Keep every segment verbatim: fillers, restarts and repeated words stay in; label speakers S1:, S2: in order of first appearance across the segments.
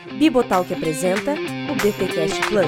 S1: Bibotalk apresenta o BTcast Plus.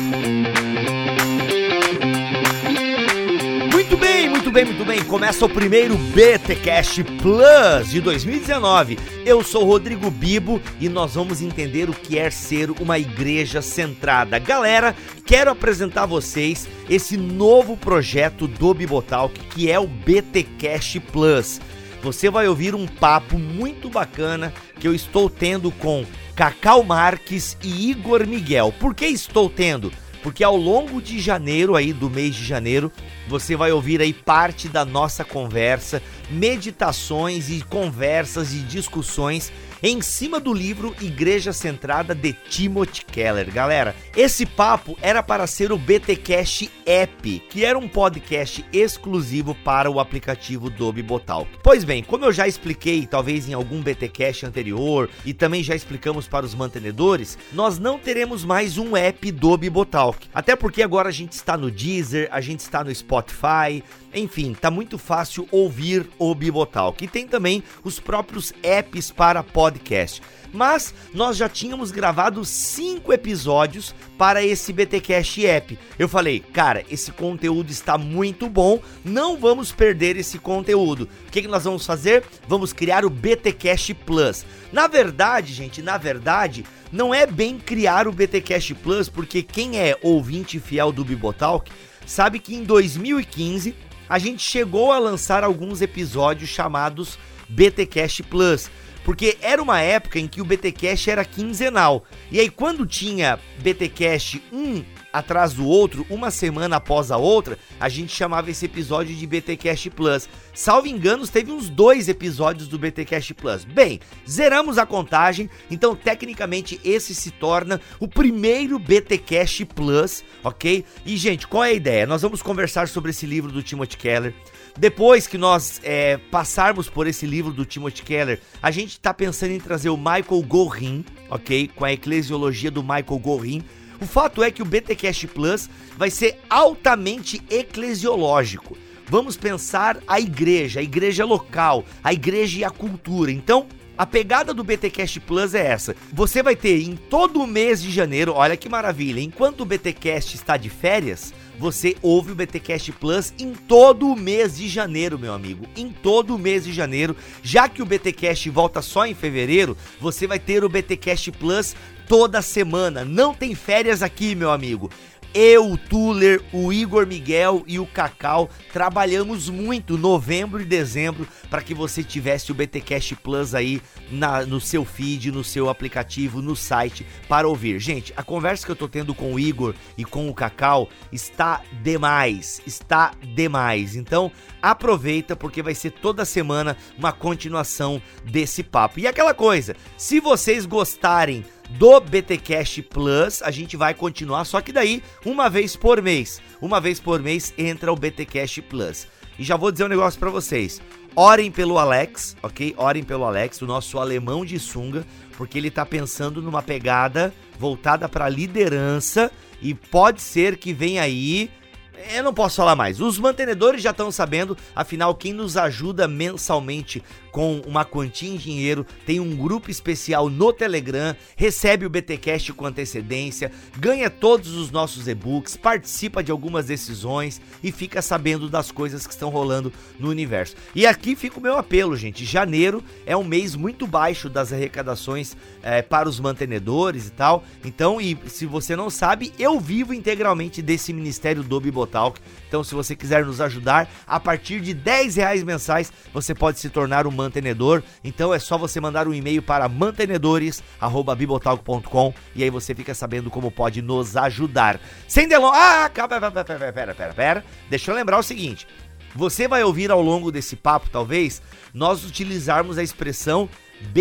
S2: Muito bem, muito bem, muito bem. Começa o primeiro BTcast Plus de dois mil e dezenove. Eu sou Rodrigo Bibo e nós vamos entender o que é ser uma igreja centrada. Galera, quero apresentar a vocês esse novo projeto do Bibotalk, que é o BTcast Plus. Você vai ouvir um papo muito bacana que eu estou tendo com Cacau Marques e Igor Miguel. Por que estou tendo? Porque ao longo de janeiro, aí do mês de janeiro, você vai ouvir aí parte da nossa conversa, meditações e conversas e discussões em cima do livro Igreja Centrada de Timothy Keller. Galera, esse papo era para ser o BTcast App, que era um podcast exclusivo para o aplicativo do Bibotalk. Pois bem, como eu já expliquei, talvez em algum BTcast anterior, e também já explicamos para os mantenedores, nós não teremos mais um app do Bibotalk. Até porque agora a gente está no Deezer, a gente está no Spotify, enfim, tá muito fácil ouvir o Bibotalk. E tem também os próprios apps para podcast. Mas nós já tínhamos gravado cinco episódios para esse BTcast App. Eu falei, cara, esse conteúdo está muito bom, não vamos perder esse conteúdo. O que, que nós vamos fazer? Vamos criar o BTcast Plus. Na verdade, gente, na verdade, não é bem criar o BTcast Plus, porque quem é ouvinte fiel do Bibotalk sabe que em dois mil e quinze a gente chegou a lançar alguns episódios chamados BTcast Plus, porque era uma época em que o BTcast era quinzenal, e aí quando tinha BTcast um atrás do outro, uma semana após a outra, a gente chamava esse episódio de BTcast Plus. Salvo engano, teve uns dois episódios do BTcast Plus. Bem, zeramos a contagem, então tecnicamente esse se torna o primeiro BTcast Plus, ok? E gente, qual é a ideia? Nós vamos conversar sobre esse livro do Timothy Keller. Depois que nós é, passarmos por esse livro do Timothy Keller, a gente está pensando em trazer o Michael Gorin, ok? Com a eclesiologia do Michael Gorin. O fato é que o BTcast Plus vai ser altamente eclesiológico. Vamos pensar a igreja, a igreja local, a igreja e a cultura. Então, a pegada do BTcast Plus é essa. Você vai ter em todo o mês de janeiro, olha que maravilha, enquanto o BTcast está de férias, você ouve o BTcast Plus em todo o mês de janeiro, meu amigo. Em todo o mês de janeiro, já que o BTcast volta só em fevereiro, você vai ter o BTcast Plus toda semana. Não tem férias aqui, meu amigo. Eu, o Tuller, o Igor Miguel e o Cacau trabalhamos muito novembro e dezembro para que você tivesse o BTcast Plus aí na, no seu feed, no seu aplicativo, no site para ouvir. Gente, a conversa que eu tô tendo com o Igor e com o Cacau está demais, está demais. Então aproveita porque vai ser toda semana uma continuação desse papo. E aquela coisa, se vocês gostarem do BTcast Plus, a gente vai continuar, só que daí, uma vez por mês. Uma vez por mês entra o BTcast Plus. E já vou dizer um negócio pra vocês. Orem pelo Alex, ok? Orem pelo Alex, o nosso alemão de sunga, porque ele tá pensando numa pegada voltada pra liderança e pode ser que venha aí... Eu não posso falar mais. Os mantenedores já estão sabendo, afinal, quem nos ajuda mensalmente com uma quantia em dinheiro, tem um grupo especial no Telegram, recebe o BTcast com antecedência, ganha todos os nossos e-books, participa de algumas decisões e fica sabendo das coisas que estão rolando no universo. E aqui fica o meu apelo, gente. Janeiro é um mês muito baixo das arrecadações é, para os mantenedores e tal. Então, e se você não sabe, eu vivo integralmente desse ministério do Bibotalk. Então, se você quiser nos ajudar, a partir de dez reais mensais, você pode se tornar um mantenedor. Então é só você mandar um e-mail para mantenedores arroba bibotalk ponto com e aí você fica sabendo como pode nos ajudar. Sem delongas... Ah, pera, pera, pera, pera, pera, pera. Deixa eu lembrar o seguinte. Você vai ouvir ao longo desse papo, talvez, nós utilizarmos a expressão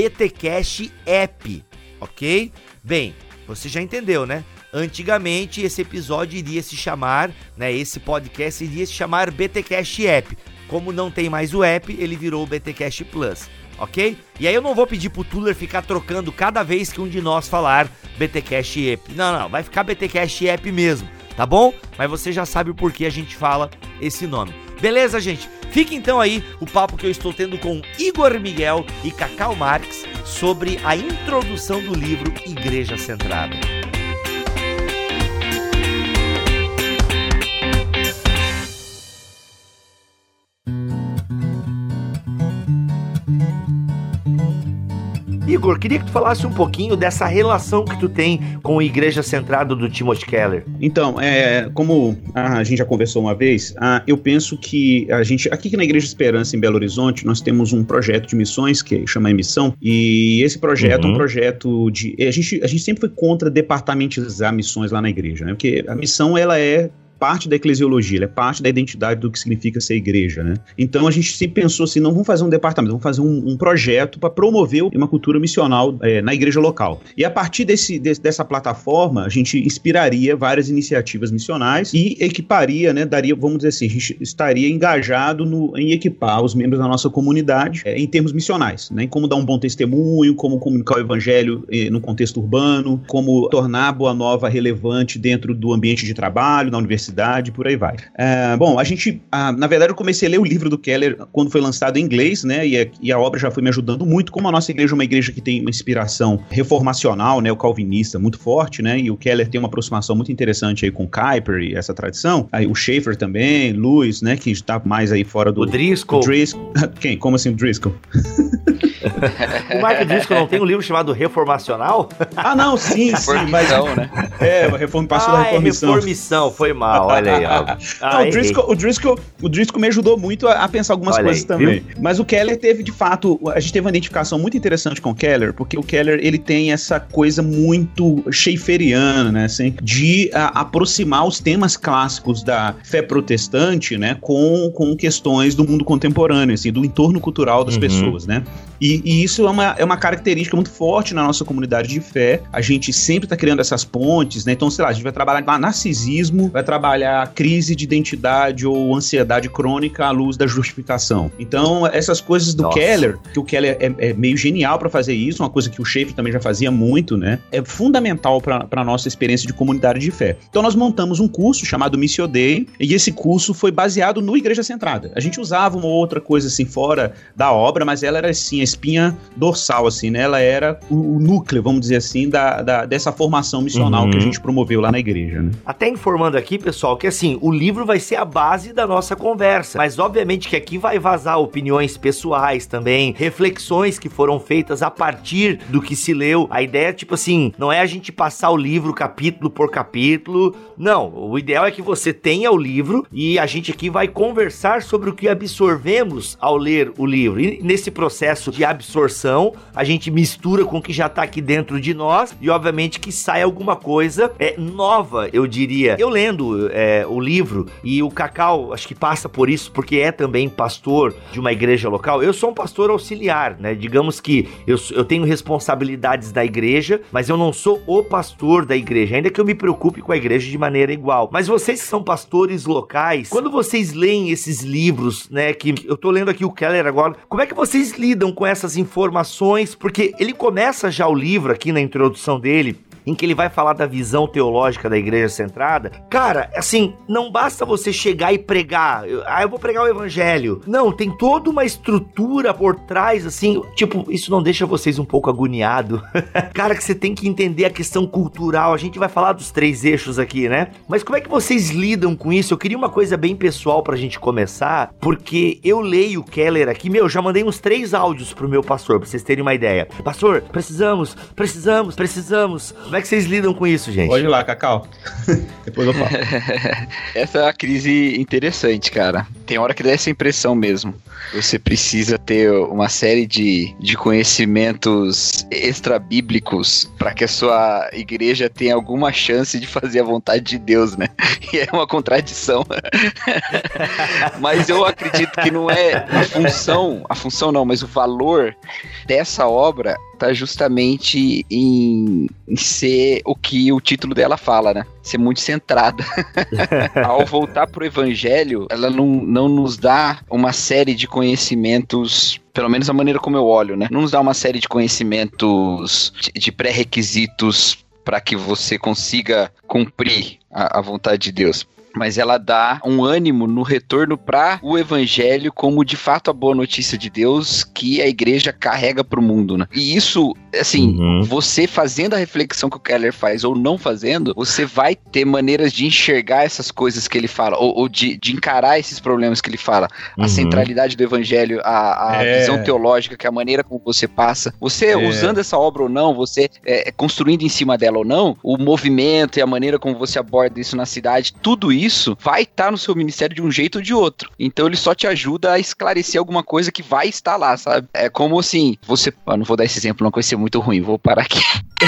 S2: BTcast App, ok? Bem, você já entendeu, né? Antigamente esse episódio iria se chamar, né, esse podcast iria se chamar BTcast App. Como não tem mais o app, ele virou o BTcast Plus, ok? E aí eu não vou pedir pro Tuller ficar trocando cada vez que um de nós falar BTcast App. Não, não, vai ficar BTcast App mesmo, tá bom? Mas você já sabe o porquê a gente fala esse nome. Beleza, gente? Fica então aí o papo que eu estou tendo com Igor Miguel e Cacau Marques sobre a introdução do livro Igreja Centrada. Igor, queria que tu falasse um pouquinho dessa relação que tu tem com a Igreja Centrada do Timothy Keller.
S3: Então, é, como a gente já conversou uma vez, a, eu penso que a gente, aqui na Igreja Esperança em Belo Horizonte, nós temos um projeto de missões que chama Missão, e esse projeto uhum. é um projeto de... A gente, a gente sempre foi contra departamentalizar missões lá na igreja, né? Porque a missão, ela é parte da eclesiologia, ela é parte da identidade do que significa ser igreja, né? Então a gente sempre pensou assim, não vamos fazer um departamento, vamos fazer um, um projeto para promover uma cultura missional é, na igreja local. E a partir desse, desse, dessa plataforma, a gente inspiraria várias iniciativas missionais e equiparia, né, daria, vamos dizer assim, a gente estaria engajado no, em equipar os membros da nossa comunidade é, em termos missionais, né? Em como dar um bom testemunho, como comunicar o evangelho é, no contexto urbano, como tornar a Boa Nova relevante dentro do ambiente de trabalho, na universidade, por aí vai. É, bom, a gente, a, na verdade eu comecei a ler o livro do Keller quando foi lançado em inglês, né, e a, e a obra já foi me ajudando muito, como a nossa igreja é uma igreja que tem uma inspiração reformacional, né, o calvinista muito forte, né, e o Keller tem uma aproximação muito interessante aí com Kuyper e essa tradição, aí o Schaeffer também, Lewis, né, que está mais aí fora do...
S2: O Driscoll.
S3: O Driscoll. Quem? Como assim o Driscoll?
S2: O Mark Driscoll não tem um livro chamado Reformacional?
S3: Ah, não, sim, sim. Mas, né? É, a reforma, passou
S2: ah,
S3: da reformissão.
S2: É reformissão, foi mal, olha aí. Ó. Ah,
S3: não, o, Driscoll, o, Driscoll, o Driscoll me ajudou muito a, a pensar algumas olha coisas aí, também. Viu? Mas o Keller teve, de fato, a gente teve uma identificação muito interessante com o Keller, porque o Keller, ele tem essa coisa muito schaefferiana, né, assim, de a, aproximar os temas clássicos da fé protestante, né, com, com questões do mundo contemporâneo, assim, do entorno cultural das uhum. pessoas, né. E, e isso é uma, é uma característica muito forte na nossa comunidade de fé. A gente sempre está criando essas pontes, né? Então, sei lá, a gente vai trabalhar narcisismo, vai trabalhar crise de identidade ou ansiedade crônica à luz da justificação. Então, essas coisas do Nossa. Keller, que o Keller é, é meio genial para fazer isso, uma coisa que o Schaeffer também já fazia muito, né? É fundamental para a nossa experiência de comunidade de fé. Então, nós montamos um curso chamado Missio Dei, e esse curso foi baseado no Igreja Centrada. A gente usava uma outra coisa assim fora da obra, mas ela era assim, a espinha dorsal, assim, né? Ela era o, o núcleo, vamos dizer assim, da, da, dessa formação missional uhum. que a gente promoveu lá na igreja, né?
S2: Até informando aqui, pessoal, que assim, o livro vai ser a base da nossa conversa, mas obviamente que aqui vai vazar opiniões pessoais também, reflexões que foram feitas a partir do que se leu. A ideia, tipo assim, não é a gente passar o livro capítulo por capítulo, não. O ideal é que você tenha o livro e a gente aqui vai conversar sobre o que absorvemos ao ler o livro. E nesse processo de absorção, a gente mistura com o que já está aqui dentro de nós e obviamente que sai alguma coisa é, nova, eu diria. Eu lendo é, o livro, e o Cacau acho que passa por isso porque é também pastor de uma igreja local. Eu sou um pastor auxiliar, né? Digamos que eu, eu tenho responsabilidades da igreja, mas eu não sou o pastor da igreja, ainda que eu me preocupe com a igreja de maneira igual. Mas vocês que são pastores locais, quando vocês leem esses livros, né, que eu tô lendo aqui o Keller agora, como é que vocês lidam com essas informações? Porque ele começa já o livro aqui na introdução dele, em que ele vai falar da visão teológica da Igreja Centrada. Cara, assim, não basta você chegar e pregar, eu, ah, eu vou pregar o evangelho. Não, tem toda uma estrutura por trás, assim, tipo, isso não deixa vocês um pouco agoniados? Cara, que você tem que entender a questão cultural, a gente vai falar dos três eixos aqui, né? Mas como é que vocês lidam com isso? Eu queria uma coisa bem pessoal pra gente começar, porque eu leio o Keller aqui, meu, já mandei uns três áudios pro meu pastor, pra vocês terem uma ideia. Pastor, precisamos, precisamos, precisamos... Como é que vocês lidam com isso, gente?
S3: Pode ir lá, Cacau. Depois eu falo.
S4: Essa é uma crise interessante, cara. Tem hora que dá essa impressão mesmo. Você precisa ter uma série de, de conhecimentos extra-bíblicos para que a sua igreja tenha alguma chance de fazer a vontade de Deus, né? E é uma contradição. Mas eu acredito que não é a função, a função não, mas o valor dessa obra tá justamente em, em ser o que o título dela fala, né? Ser muito centrada. Ao voltar pro evangelho, ela não, não nos dá uma série de conhecimentos, pelo menos a maneira como eu olho, né? Não nos dá uma série de conhecimentos, de, de pré-requisitos para que você consiga cumprir a, a vontade de Deus. mas ela dá um ânimo no retorno para o evangelho como de fato a boa notícia de Deus que a igreja carrega para o mundo, né? E isso, assim, uhum. você fazendo a reflexão que o Keller faz ou não fazendo, você vai ter maneiras de enxergar essas coisas que ele fala, ou, ou de, de encarar esses problemas que ele fala. Uhum. A centralidade do evangelho, a, a é. visão teológica, que é a maneira como você passa. Você, é. usando essa obra ou não, você é, construindo em cima dela ou não, o movimento e a maneira como você aborda isso na cidade, tudo isso vai estar no seu ministério de um jeito ou de outro. Então ele só te ajuda a esclarecer alguma coisa que vai estar lá, sabe? É como assim, você... Eu não vou dar esse exemplo, não vai ser muito ruim, vou parar aqui.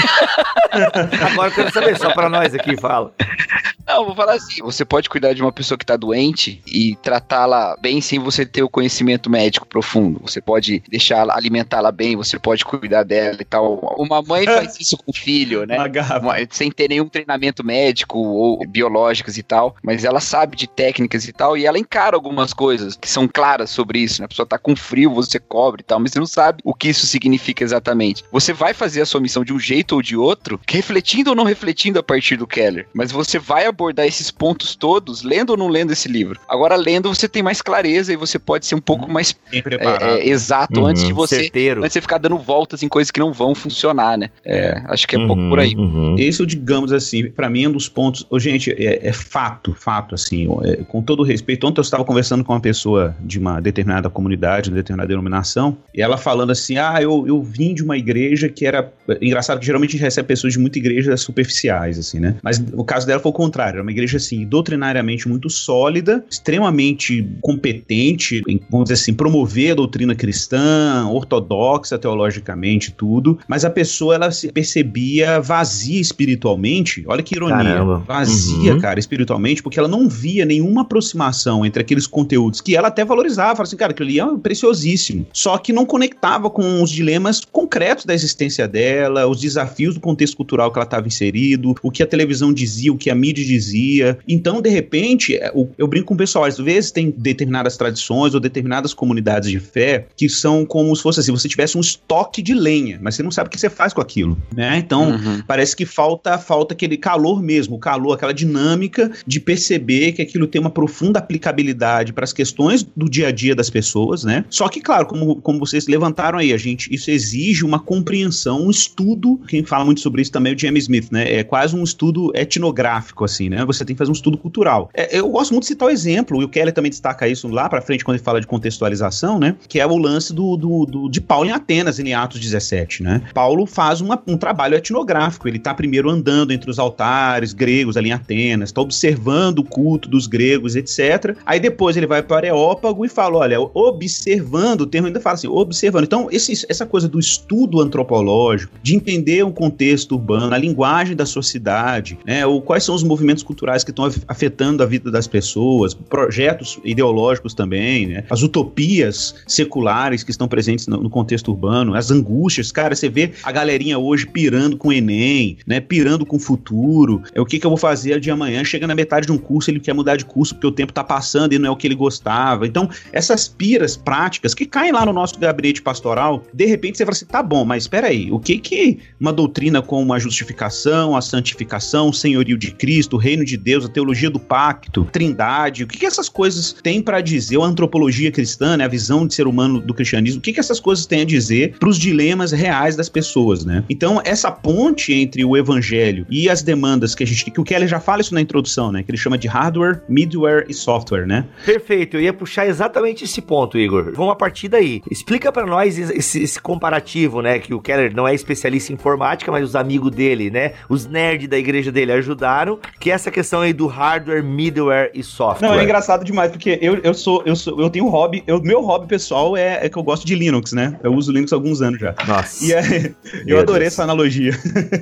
S2: Agora eu quero saber, só pra nós aqui, fala.
S4: Não, vou falar assim, você pode cuidar de uma pessoa que tá doente e tratá-la bem sem você ter o conhecimento médico profundo. Você pode deixá-la, alimentá-la bem, você pode cuidar dela e tal. Uma mãe faz isso com o filho, né? Uma, sem ter nenhum treinamento médico ou biológicos e tal, mas ela sabe de técnicas e tal, e ela encara algumas coisas que são claras sobre isso, né? A pessoa tá com frio, você cobre e tal, mas você não sabe o que isso significa exatamente. Você vai fazer a sua missão de um jeito ou de outro, refletindo ou não refletindo a partir do Keller, mas você vai abordar esses pontos todos, lendo ou não lendo esse livro. Agora, lendo, você tem mais clareza e você pode ser um pouco uhum. mais é, é, exato uhum. antes de você Certeiro. antes de você ficar dando voltas em coisas que não vão funcionar, né? É, acho que é um uhum. pouco por aí.
S3: Uhum. Isso, digamos assim, pra mim é um dos pontos... Oh, gente, é, é fato, fato, assim, é, com todo respeito. Ontem eu estava conversando com uma pessoa de uma determinada comunidade, de uma determinada denominação, e ela falando assim, ah, eu, eu vim de uma igreja que era... Engraçado que geralmente a gente recebe pessoas de muitas igrejas superficiais, assim, né? Mas o caso dela foi o contrário, era uma igreja, assim, doutrinariamente muito sólida, extremamente competente em, vamos dizer assim, promover a doutrina cristã, ortodoxa teologicamente, tudo, mas a pessoa, ela se percebia vazia espiritualmente, olha que ironia, Caramba. vazia, uhum. cara, espiritualmente, porque ela não via nenhuma aproximação entre aqueles conteúdos que ela até valorizava, falava assim, cara, aquilo ali é preciosíssimo, só que não conectava com os dilemas concretos da existência dela, os desafios do contexto cultural que ela estava inserido, o que a televisão dizia, o que a mídia dizia. Então, de repente, eu brinco com o pessoal, às vezes tem determinadas tradições ou determinadas comunidades de fé que são como se fosse assim, você tivesse um estoque de lenha, mas você não sabe o que você faz com aquilo, né? Então, uhum. parece que falta, falta aquele calor mesmo, o calor, aquela dinâmica de perceber que aquilo tem uma profunda aplicabilidade para as questões do dia a dia das pessoas, né? Só que, claro, como, como vocês levantaram aí, a gente, isso exige uma compreensão, um estudo, quem fala muito sobre isso também é o James Smith, né? É quase um estudo etnográfico, assim, né? Você tem que fazer um estudo cultural. É, eu gosto muito de citar o exemplo, e o Keller também destaca isso lá pra frente quando ele fala de contextualização, né? Que é o lance do, do, do, de Paulo em Atenas, em Atos dezessete, né? Paulo faz uma, um trabalho etnográfico, ele tá primeiro andando entre os altares gregos ali em Atenas, tá observando o culto dos gregos, etcétera. Aí depois ele vai para o Areópago e fala, olha, observando, o termo ainda fala assim, observando. Então, esse, essa coisa do estudo antropológico, de entender o contexto urbano, a linguagem da sociedade, né? Ou quais são os movimentos culturais que estão afetando a vida das pessoas, projetos ideológicos também, né? As utopias seculares que estão presentes no, no contexto urbano, as angústias, cara, você vê a galerinha hoje pirando com o Enem, né? Pirando com o futuro, é o que que eu vou fazer de amanhã, chega na metade de um curso, ele quer mudar de curso porque o tempo tá passando e não é o que ele gostava. Então, essas piras práticas que caem lá no nosso gabinete pastoral, de repente você fala assim, tá bom, mas espera aí, o que que uma doutrina como a justificação, a santificação, o senhorio de Cristo, o reino de Deus, a teologia do pacto, trindade, o que que essas coisas têm para dizer, a antropologia cristã, né, a visão de ser humano do cristianismo, o que que essas coisas têm a dizer para os dilemas reais das pessoas, né? Então, essa ponte entre o evangelho e as demandas que a gente, que o Keller já fala isso na introdução, né, que ele chama de hardware, middleware e software, né?
S2: Perfeito, eu ia puxar exatamente esse ponto, Igor. Vamos a partir daí. Explica para nós esse, esse comparativo, né, que o Keller não é especialista em informática, mas os amigos dele, né, os nerds da igreja dele ajudaram, que é essa questão aí do hardware, middleware e software.
S3: Não, é engraçado demais, porque eu, eu sou, eu sou, eu tenho um hobby, eu, meu hobby pessoal é, é que eu gosto de Linux, né? Eu uso Linux há alguns anos já.
S2: Nossa.
S3: E é, eu adorei Deus. essa analogia.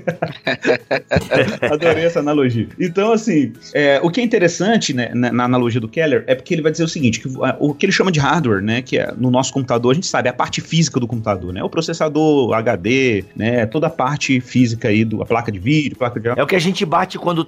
S3: Adorei essa analogia. Então, assim, é, o que é interessante, né, na, na analogia do Keller, é porque ele vai dizer o seguinte, que o que ele chama de hardware, né, que é no nosso computador, a gente sabe, é a parte física do computador, né? O processador, H D, né? Toda a parte física aí, do, a placa de vídeo, placa de...
S2: É o que a gente bate quando trava.
S3: É,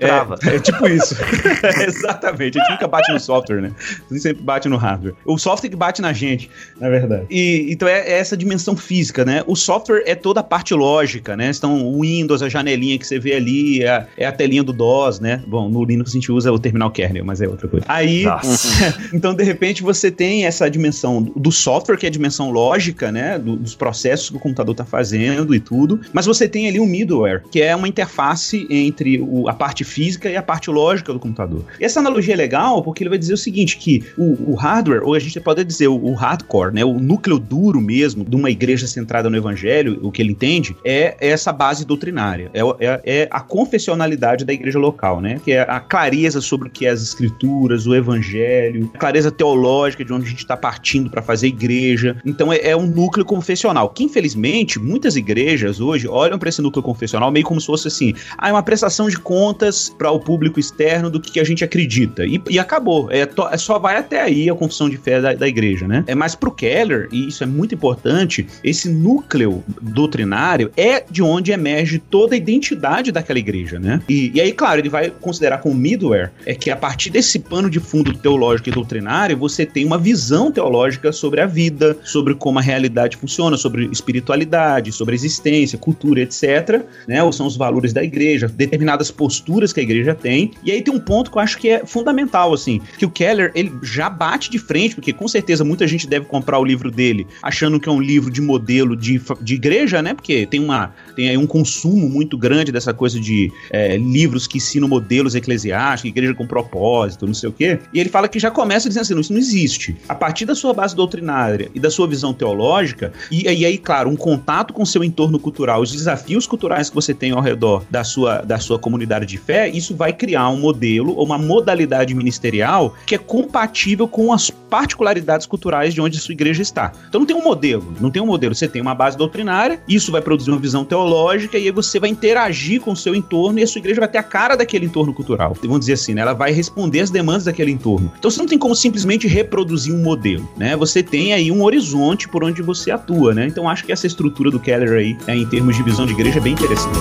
S3: É tipo isso. Exatamente. A gente nunca bate no software, né? A gente sempre bate no hardware. O software que bate na gente, na verdade. E, então é, é essa dimensão física, né? O software é toda a parte lógica, né? Então o Windows, a janelinha que você vê ali, é a, é a telinha do DOS, né? Bom, no Linux a gente usa o terminal kernel, mas é outra coisa. Aí, então de repente você tem essa dimensão do software, que é a dimensão lógica, né? Do, dos processos que o computador está fazendo e tudo. Mas você tem ali um middleware, que é uma interface entre o, a parte física e a parte lógica do computador. E essa analogia é legal porque ele vai dizer o seguinte, que o, o hardware, ou a gente pode dizer o, o hardcore, né? O núcleo duro mesmo de uma igreja centrada no evangelho, o que ele entende, é essa base doutrinária. É, é, é a confessionalidade da igreja local, né? Que é a clareza sobre o que é as escrituras, o evangelho, a clareza teológica de onde a gente está partindo para fazer igreja. Então é, é um núcleo confessional, que infelizmente muitas igrejas hoje olham para esse núcleo confessional meio como se fosse assim, ah, é uma prestação de contas para o público externo do que a gente acredita. E, e acabou. É, to, é só vai até aí a confissão de fé da, da igreja, né? É mais pro Keller, e isso é muito importante, esse núcleo doutrinário é de onde emerge toda a identidade daquela igreja, né? E, e aí, claro, ele vai considerar como middleware, é que a partir desse pano de fundo teológico e doutrinário, você tem uma visão teológica sobre a vida, sobre como a realidade funciona, sobre espiritualidade, sobre a existência, cultura, etcétera, né? Ou são os valores da igreja, determinadas posturas que a igreja tem. E aí tem um ponto que eu acho que é fundamental, assim, que o Keller, ele já bate de frente, porque com certeza muita gente deve comprar o livro dele achando que é um livro de modelo de, de igreja, né? Porque tem, uma, tem aí um consumo muito grande dessa coisa de é, livros que ensinam modelos eclesiásticos, igreja com propósito, não sei o quê. E ele fala que já começa dizendo assim, não, isso não existe. A partir da sua base doutrinária e da sua visão teológica, e, e aí, claro, um contato com o seu entorno cultural, os desafios culturais que você tem ao redor da sua, da sua comunidade de fé, isso vai criar um modelo ou uma modalidade ministerial que é compatível com as particularidades culturais de onde a sua igreja está. Então não tem um modelo, não tem um modelo, você tem uma base doutrinária, isso vai produzir uma visão teológica e aí você vai interagir com o seu entorno e a sua igreja vai ter a cara daquele entorno cultural. Vamos dizer assim, né? Ela vai responder às demandas daquele entorno. Então você não tem como simplesmente reproduzir um modelo, né? Você tem aí um horizonte por onde você atua, né? Então acho que essa estrutura do Keller aí, é, em termos de visão de igreja, é bem interessante.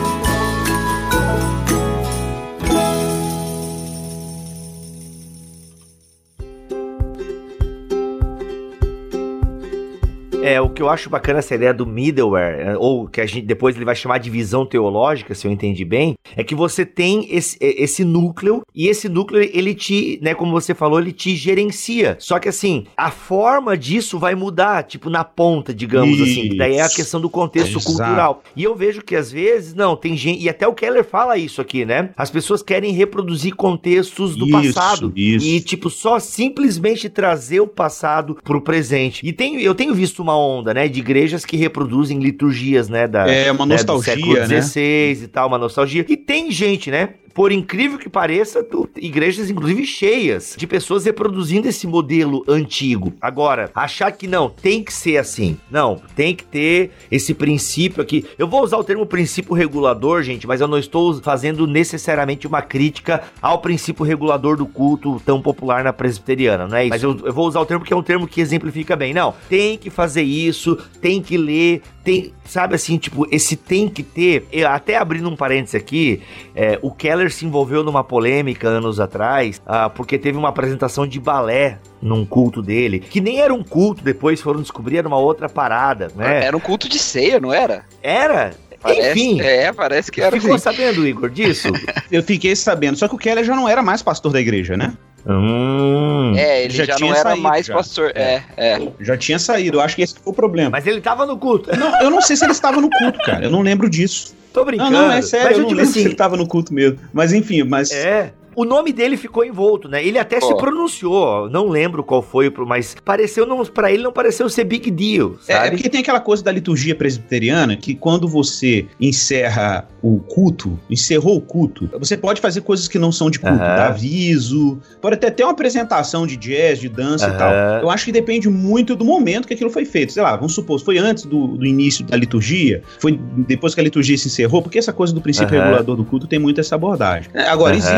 S2: É, o que eu acho bacana essa ideia do middleware, ou que a gente depois ele vai chamar de visão teológica, se eu entendi bem, é que você tem esse, esse núcleo, e esse núcleo, ele te, né, como você falou, ele te gerencia. Só que assim, a forma disso vai mudar, tipo, na ponta, digamos Isso. assim. Daí é a questão do contexto Exato. cultural. E eu vejo que às vezes, não, tem gente, e até o Keller fala isso aqui, né? As pessoas querem reproduzir contextos do isso, passado. Isso. E, tipo, só simplesmente trazer o passado pro presente. E tem, eu tenho visto uma onda, né, de igrejas que reproduzem liturgias, né, da,
S3: é uma
S2: né,
S3: nostalgia,
S2: do século dezesseis, né? E tal, uma nostalgia. E tem gente, né, por incrível que pareça, tu, igrejas inclusive cheias de pessoas reproduzindo esse modelo antigo. Agora, achar que não, tem que ser assim. Não, tem que ter esse princípio aqui. Eu vou usar o termo princípio regulador, gente, mas eu não estou fazendo necessariamente uma crítica ao princípio regulador do culto tão popular na presbiteriana, não é isso? Mas eu, eu vou usar o termo que é um termo que exemplifica bem. Não, tem que fazer isso, tem que ler, tem, sabe assim, tipo, esse tem que ter, eu, até abrindo um parênteses aqui, é, o Keller se envolveu numa polêmica anos atrás, ah, porque teve uma apresentação de balé num culto dele, que nem era um culto, depois foram descobrir, era uma outra parada, né?
S4: Era um culto de ceia, não era?
S2: Era?
S4: Parece,
S2: Enfim.
S4: É, parece que era.
S2: Ficou
S4: assim.
S2: sabendo, Igor, disso?
S3: Eu fiquei sabendo, só que o Keller já não era mais pastor da igreja, né?
S2: Hum.
S4: É, ele já, já não era saído, mais já. pastor. É, é.
S3: Já tinha saído, eu acho que esse foi o problema.
S2: Mas ele tava no culto.
S3: Não, eu não sei se ele estava no culto, cara. Eu não lembro disso.
S2: Tô brincando.
S3: Não, não, é sério,
S2: mas
S3: eu,
S2: eu
S3: não
S2: digo
S3: lembro
S2: assim,
S3: se ele tava no culto mesmo. Mas enfim, mas...
S2: É... O nome dele ficou envolto, né? Ele até oh. se pronunciou, não lembro qual foi, mas pareceu, não, pra ele não pareceu ser big deal, sabe?
S3: É, é porque tem aquela coisa da liturgia presbiteriana que quando você encerra o culto, encerrou o culto, você pode fazer coisas que não são de culto, uh-huh. dar aviso, pode até ter uma apresentação de jazz, de dança uh-huh. e tal. Eu acho que depende muito do momento que aquilo foi feito. Sei lá, vamos supor, foi antes do, do início da liturgia, foi depois que a liturgia se encerrou, porque essa coisa do princípio uh-huh. regulador do culto tem muito essa abordagem. Agora, uh-huh. existe a abordagem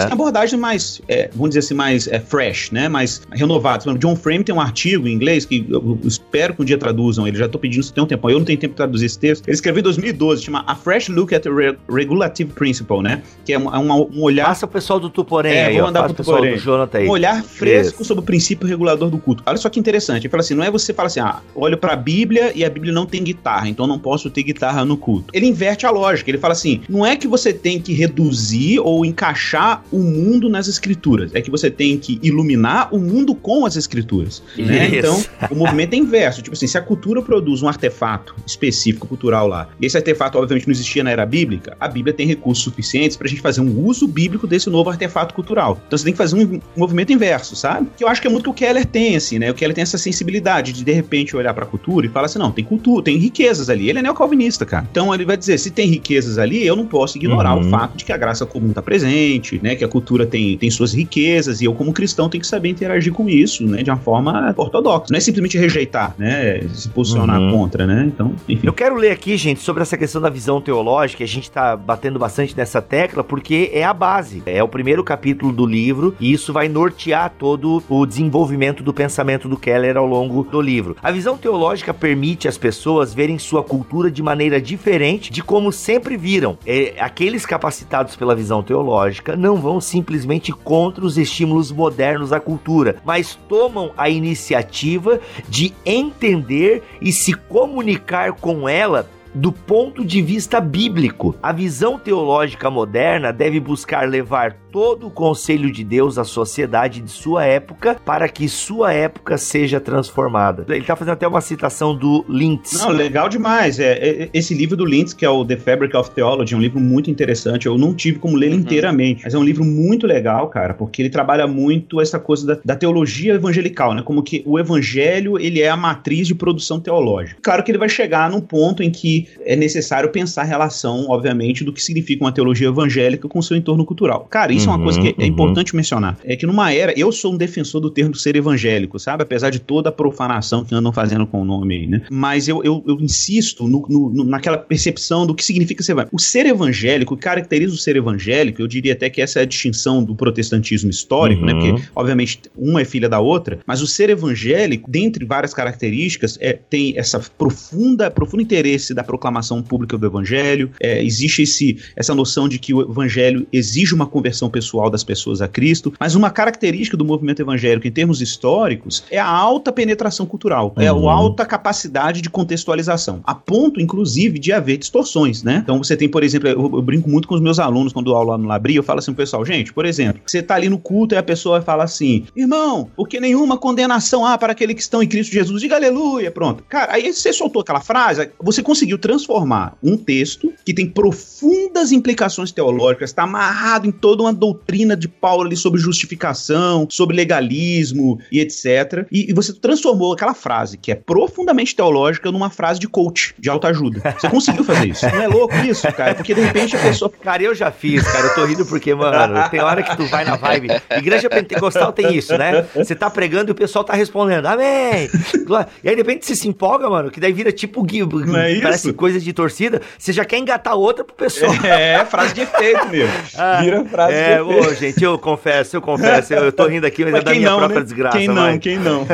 S3: abordagens mais, é, vamos dizer assim, mais é, fresh, né? Mais renovadas. John Frame tem um artigo em inglês que eu espero que um dia traduzam ele, já tô pedindo isso tem um tempo, eu não tenho tempo para traduzir esse texto. Ele escreveu em dois mil e doze, chama A Fresh Look at the Re- Regulative Principle, né? Que é um, um, um olhar...
S2: Passa o pessoal do Tuporém
S3: é,
S2: aí,
S3: vou
S2: ó,
S3: mandar pro
S2: o pessoal
S3: Tuporém.
S2: do Jonathan aí.
S3: Um olhar fresco
S2: Isso.
S3: sobre o princípio regulador do culto. Olha só que interessante, ele fala assim, não é você fala assim, ah, olho pra Bíblia e a Bíblia não tem guitarra, então não posso ter guitarra no culto. Ele inverte a lógica, ele fala assim, não é que você tem que reduzir ou encaixar o mundo nas escrituras, é que você tem que iluminar o mundo com as escrituras, né? Então, o movimento é inverso, tipo assim, se a cultura produz um artefato específico, cultural lá, e esse artefato obviamente não existia na era bíblica, a Bíblia tem recursos suficientes pra gente fazer um uso bíblico desse novo artefato cultural. Então você tem que fazer um, um movimento inverso, sabe? Que eu acho que é muito que o Keller tem, assim, né? O Keller tem essa sensibilidade de de repente olhar pra cultura e falar assim, não, tem cultura, tem riquezas ali. Ele é neocalvinista, cara. Então ele vai dizer, se tem riquezas ali, eu não posso ignorar uhum. o fato de que a graça comum tá presente, né? Que a cultura tem, tem suas riquezas e eu como cristão tenho que saber interagir com isso, né? De uma forma ortodoxa. Não é simplesmente rejeitar, né? Se posicionar uhum. contra, né? Então, enfim.
S2: Eu quero ler aqui, gente, sobre essa questão da visão teológica. A gente tá batendo bastante nessa tecla porque é a base. É o primeiro capítulo do livro e isso vai nortear todo o desenvolvimento do pensamento do Keller ao longo do livro. A visão teológica permite às pessoas verem sua cultura de maneira diferente de como sempre viram. É, aqueles capacitados pela visão teológica não vão simplesmente contra os estímulos modernos à cultura, mas tomam a iniciativa de entender e se comunicar com ela do ponto de vista bíblico. A visão teológica moderna deve buscar levar todo o conselho de Deus à sociedade de sua época para que sua época seja transformada. Ele está fazendo até uma citação do Lintz.
S3: Não, legal demais. É, é, esse livro do Lintz, que é o The Fabric of Theology, é um livro muito interessante. Eu não tive como lê-lo uhum. inteiramente, mas é um livro muito legal, cara, porque ele trabalha muito essa coisa da, da teologia evangelical, né? Como que o evangelho, ele é a matriz de produção teológica. Claro que ele vai chegar num ponto em que é necessário pensar a relação, obviamente, do que significa uma teologia evangélica com o seu entorno cultural. Cara, isso uhum, é uma coisa que é uhum. importante mencionar. É que numa era, eu sou um defensor do termo ser evangélico, sabe? Apesar de toda a profanação que andam fazendo com o nome aí, né? Mas eu, eu, eu insisto no, no, naquela percepção do que significa ser evangélico. O ser evangélico, o que caracteriza o ser evangélico, eu diria até que essa é a distinção do protestantismo histórico, uhum. né? Porque, obviamente, uma é filha da outra, mas o ser evangélico, dentre várias características, é, tem essa profunda, profundo interesse da proclamação pública do evangelho, é, existe esse, essa noção de que o evangelho exige uma conversão pessoal das pessoas a Cristo, mas uma característica do movimento evangélico em termos históricos é a alta penetração cultural, uhum. é a alta capacidade de contextualização, a ponto, inclusive, de haver distorções, né? Então você tem, por exemplo, eu, eu brinco muito com os meus alunos quando eu aula no Labri, eu falo assim pro pessoal, gente, por exemplo, você tá ali no culto e a pessoa fala assim, irmão, porque nenhuma condenação há para aqueles que estão em Cristo Jesus, diga aleluia, pronto. Cara, aí você soltou aquela frase, você conseguiu transformar um texto que tem profundas implicações teológicas, está amarrado em toda uma doutrina de Paulo ali sobre justificação, sobre legalismo e etcétera. E, e você transformou aquela frase, que é profundamente teológica, numa frase de coach, de autoajuda. Você conseguiu fazer isso. Não é louco isso, cara? Porque de repente a pessoa...
S2: Cara, eu já fiz, cara. Eu tô rindo porque, mano, tem hora que tu vai na vibe. Igreja Pentecostal tem isso, né? Você tá pregando e o pessoal tá respondendo, amém! E aí de repente você se empolga, mano, que daí vira tipo...
S3: Não é
S2: parece
S3: isso?
S2: Coisa de torcida. Você já quer engatar outra pro pessoal.
S3: É, frase de efeito mesmo.
S2: Ah,
S3: vira frase
S2: é,
S3: de efeito.
S2: Ô, gente, eu confesso, eu confesso. Eu, eu tô rindo aqui, mas, mas é da minha não, própria né? desgraça.
S3: Quem não,
S2: vai.
S3: quem não.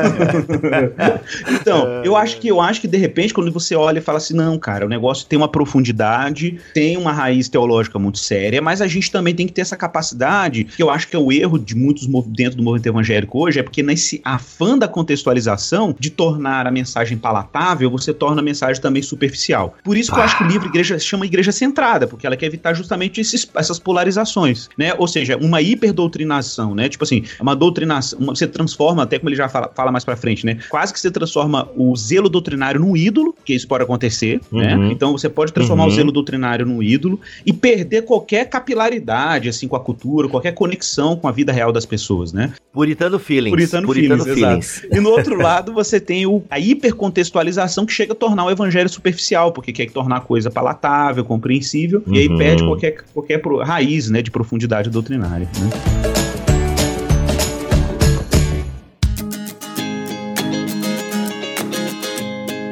S3: Então, eu acho que eu acho que de repente, quando você olha e fala assim, não, cara, o negócio tem uma profundidade, tem uma raiz teológica muito séria, mas a gente também tem que ter essa capacidade, que eu acho que é o erro de muitos dentro do movimento evangélico hoje, é porque nesse afã da contextualização, de tornar a mensagem palatável, você torna a mensagem também superficial. Por isso que eu acho que o livro igreja, chama igreja centrada, porque ela quer evitar justamente esses, essas polarizações, né? Ou seja, uma hiperdoutrinação, né? Tipo assim, uma doutrinação, uma, você transforma, até como ele já fala, fala mais pra frente, né? Quase que você transforma o zelo doutrinário num ídolo, que isso pode acontecer, uhum. né? Então você pode transformar uhum. o zelo doutrinário num ídolo e perder qualquer capilaridade, assim, com a cultura, qualquer conexão com a vida real das pessoas, né?
S2: Puritano feelings.
S3: Puritano,
S2: Puritano
S3: feelings, feelings. E no outro lado você tem o, a hipercontextualização que chega a tornar o evangelho superficial, porque quer tornar a coisa palatável, compreensível, uhum. e aí perde qualquer, qualquer pro, raiz, né, de profundidade doutrinária, né?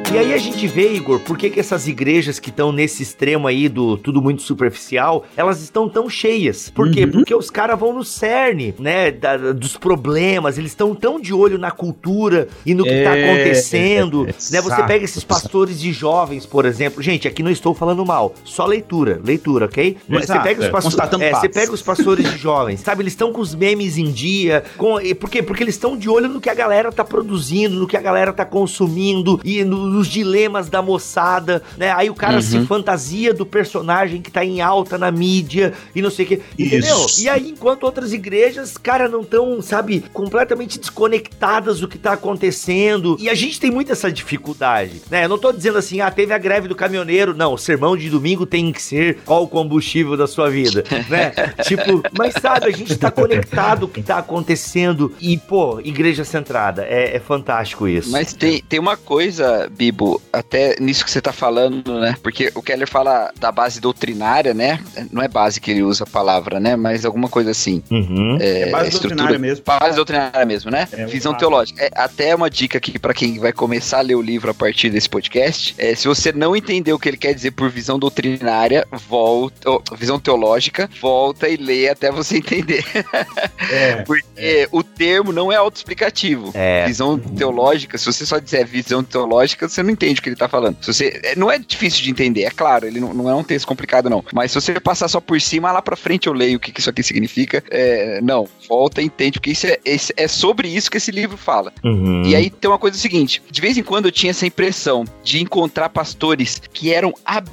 S2: E aí a gente vê, Igor, por que que essas igrejas que estão nesse extremo aí do tudo muito superficial, elas estão tão cheias. Por quê? Uhum. Porque os caras vão no cerne, né, da, dos problemas, eles estão tão de olho na cultura e no que é, tá acontecendo, é, é, né? Você pega esses pastores de jovens, por exemplo. Gente, aqui não estou falando mal, só leitura, leitura, ok? Exato, você pega os pastores, é, você pega os pastores de jovens, sabe? Eles estão com os memes em dia, com, por quê? Porque eles estão de olho no que a galera tá produzindo, no que a galera tá consumindo e no, nos dilemas da moçada, né? Aí o cara uhum. se fantasia do personagem que tá em alta na mídia e não sei o que, entendeu? Isso. E aí, enquanto outras igrejas, cara, não tão, sabe, completamente desconectadas do que tá acontecendo. E a gente tem muito essa dificuldade, né? Eu não tô dizendo assim, ah, teve a greve do caminhoneiro. Não, o sermão de domingo tem que ser qual o combustível da sua vida, né? Tipo, mas sabe, a gente tá conectado o que tá acontecendo e, pô, igreja centrada. É, é fantástico isso.
S4: Mas tem, tem uma coisa, Bibo, até nisso que você tá falando, né? Porque o Keller fala da base doutrinária, né? Não é base que ele usa a palavra, né? Mas alguma coisa assim.
S3: Uhum. É, é base doutrinária mesmo.
S4: Base doutrinária mesmo, né? É, Visão um teológica. É, até uma dica aqui pra quem vai começar a ler o livro a partir desse podcast. É, se você não entender o que ele quer dizer por visão doutrinária, volta, oh, visão teológica, volta e lê até você entender. É, Porque é. o termo não é autoexplicativo. É. Visão teológica, se você só disser visão teológica, você não entende o que ele tá falando. Se você, não é difícil de entender, é claro, ele não, não é um texto complicado não, mas se você passar só por cima, lá pra frente eu leio o que, que isso aqui significa, é, não, volta e entende, porque isso é, é sobre isso que esse livro fala. Uhum. E aí tem uma coisa seguinte, de vez em quando eu tinha essa impressão de encontrar pastores que eram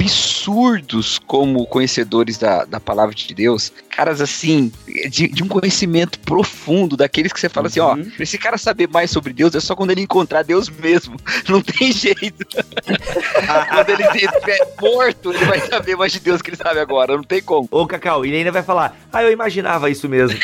S4: absurdos como conhecedores da, da palavra de Deus, caras assim, de, de um conhecimento profundo, daqueles que você fala uhum. assim, ó, pra esse cara saber mais sobre Deus é só quando ele encontrar Deus mesmo, não tem jeito. Quando ele estiver morto, ele vai saber mais de Deus que ele sabe agora, não tem como.
S2: Ô, Cacau, ele ainda vai falar, ah, eu imaginava isso mesmo.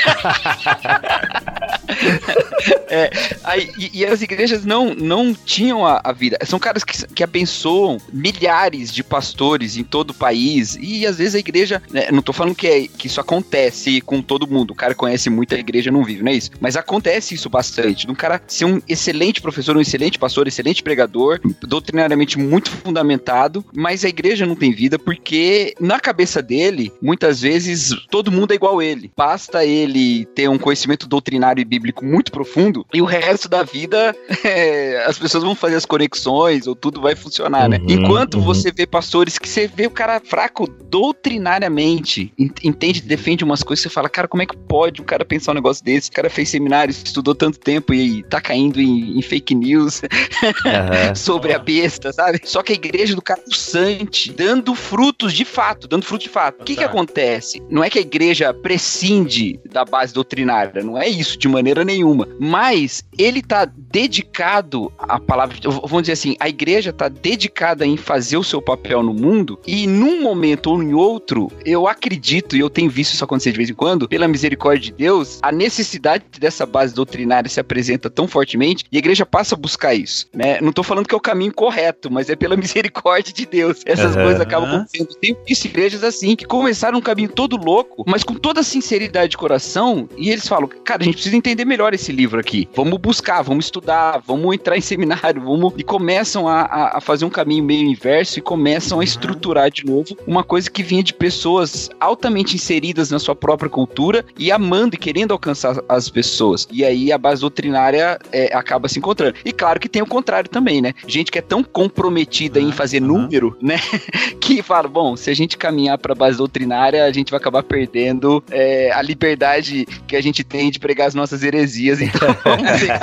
S4: É, aí, e, e as igrejas não, não tinham a, a vida. São caras que, que abençoam milhares de pastores em todo o país. E às vezes a igreja, né, não tô falando que, é, que isso acontece com todo mundo. O cara conhece muito a igreja, não vive, não é isso? Mas acontece isso bastante. De um cara ser um excelente professor, um excelente pastor, excelente pregador, doutrinariamente muito fundamentado, mas a igreja não tem vida porque na cabeça dele, muitas vezes, todo mundo é igual a ele. Basta ele ter um conhecimento doutrinário e bíblico muito profundo e o resto da vida é, as pessoas vão fazer as conexões ou tudo vai funcionar, né? Uhum, Enquanto uhum. você vê pastores que você vê o cara fraco doutrinariamente, entende, defende umas coisas, você fala, cara, como é que pode o cara pensar um negócio desse? O cara fez seminário, estudou tanto tempo e tá caindo em, em fake news uhum. sobre a besta, sabe? Só que a igreja do cara sante, dando frutos de fato, dando frutos de fato. O que que acontece? Não é que a igreja prescinde da base doutrinária, não é isso de maneira nenhuma, mas ele tá dedicado à palavra, vamos dizer assim, a igreja tá dedicada em fazer o seu papel no mundo e num momento ou em outro, eu acredito, e eu tenho visto isso acontecer de vez em quando, pela misericórdia de Deus, a necessidade dessa base doutrinária se apresenta tão fortemente e a igreja passa a buscar isso, né? Não tô falando que é o caminho correto, mas é pela misericórdia de Deus. Essas uhum. coisas acabam acontecendo. Tem visto igrejas assim, que começaram um caminho todo louco, mas com toda a sinceridade de coração, e eles falam, cara, a gente precisa entender melhor esse livro aqui. Vamos buscar, vamos estudar, vamos entrar em seminário, vamos... E começam a, a, a fazer um caminho meio inverso e começam a estruturar de novo uma coisa que vinha de pessoas altamente inseridas na sua própria cultura e amando e querendo alcançar as pessoas. E aí a base doutrinária é, acaba se encontrando. E claro que tem o contrário também, né? Gente que é tão comprometida uhum, em fazer uhum. número, né? Que fala, bom, se a gente caminhar para a base doutrinária, a gente vai acabar perdendo é, a liberdade que a gente tem de pregar as nossas heresias. Então, vamos ver.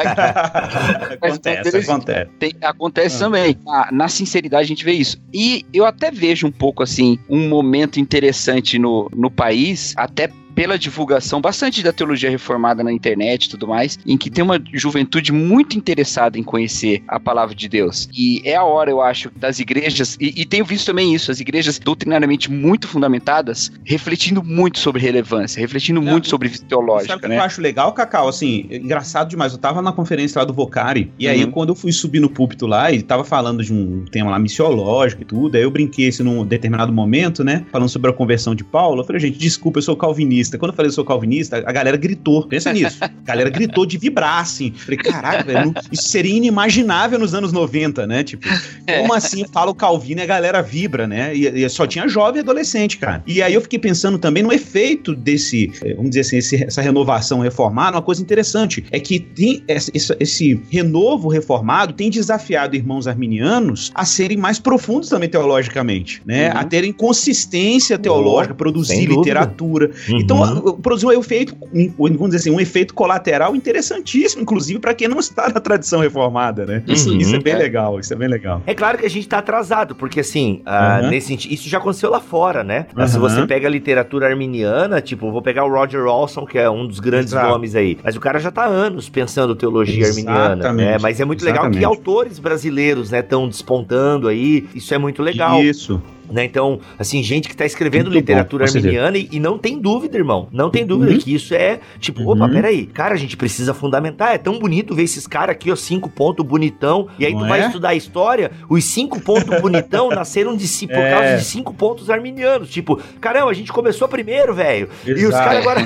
S3: acontece, acontece.
S4: Tem, acontece uhum. também. Na, na sinceridade, a gente vê isso. E eu até vejo um pouco, assim, um momento interessante no, no país, até pela divulgação bastante da teologia reformada na internet e tudo mais, em que tem uma juventude muito interessada em conhecer a palavra de Deus. E é a hora, eu acho, das igrejas, e, e tenho visto também isso, as igrejas doutrinariamente muito fundamentadas, refletindo muito sobre relevância, refletindo Não, muito sobre vida teológica, sabe o
S3: que
S4: né?
S3: eu acho legal, Cacau? Assim, engraçado demais, eu tava na conferência lá do Vocari, e aí uhum. quando eu fui subir no púlpito lá, e tava falando de um tema lá missiológico e tudo, aí eu brinquei assim num determinado momento, né, falando sobre a conversão de Paulo, eu falei, gente, desculpa, eu sou calvinista, calvinista. Quando eu falei que sou calvinista, a galera gritou. Pensa nisso. A galera gritou de vibrar, assim. Falei, caraca, velho, isso seria inimaginável nos anos noventa, né? Tipo, como assim fala o Calvino e a galera vibra, né? E, e só tinha jovem e adolescente, cara. E aí eu fiquei pensando também no efeito desse, vamos dizer assim, esse, essa renovação reformada. Uma coisa interessante é que tem esse, esse renovo reformado tem desafiado irmãos arminianos a serem mais profundos também teologicamente, né? Uhum. A terem consistência teológica, oh, produzir literatura. Uhum. Então, produzir um efeito, vamos dizer assim, um efeito colateral interessantíssimo, inclusive para quem não está na tradição reformada, né? Isso, uhum. isso é bem é. legal, isso é bem legal.
S2: É claro que a gente tá atrasado, porque assim, uh, uhum. nesse sentido, isso já aconteceu lá fora, né? Uhum. Se você pega a literatura arminiana, tipo, vou pegar o Roger Olson, que é um dos grandes Exato. nomes aí, mas o cara já tá há anos pensando teologia Exatamente. arminiana, né? Mas é muito Exatamente. legal que autores brasileiros, né, estão despontando aí, isso é muito legal.
S3: Isso.
S2: Né? Então, assim, gente que tá escrevendo muito literatura bom, arminiana e, e não tem dúvida, irmão, não tem dúvida uhum. que isso é, tipo, uhum. opa, peraí, cara, a gente precisa fundamentar, é tão bonito ver esses caras aqui, ó, cinco pontos bonitão, e aí não tu é? vai estudar a história, os cinco pontos bonitão nasceram de si, por é. causa de cinco pontos arminianos, tipo, caramba, a gente começou primeiro, velho, e os caras agora...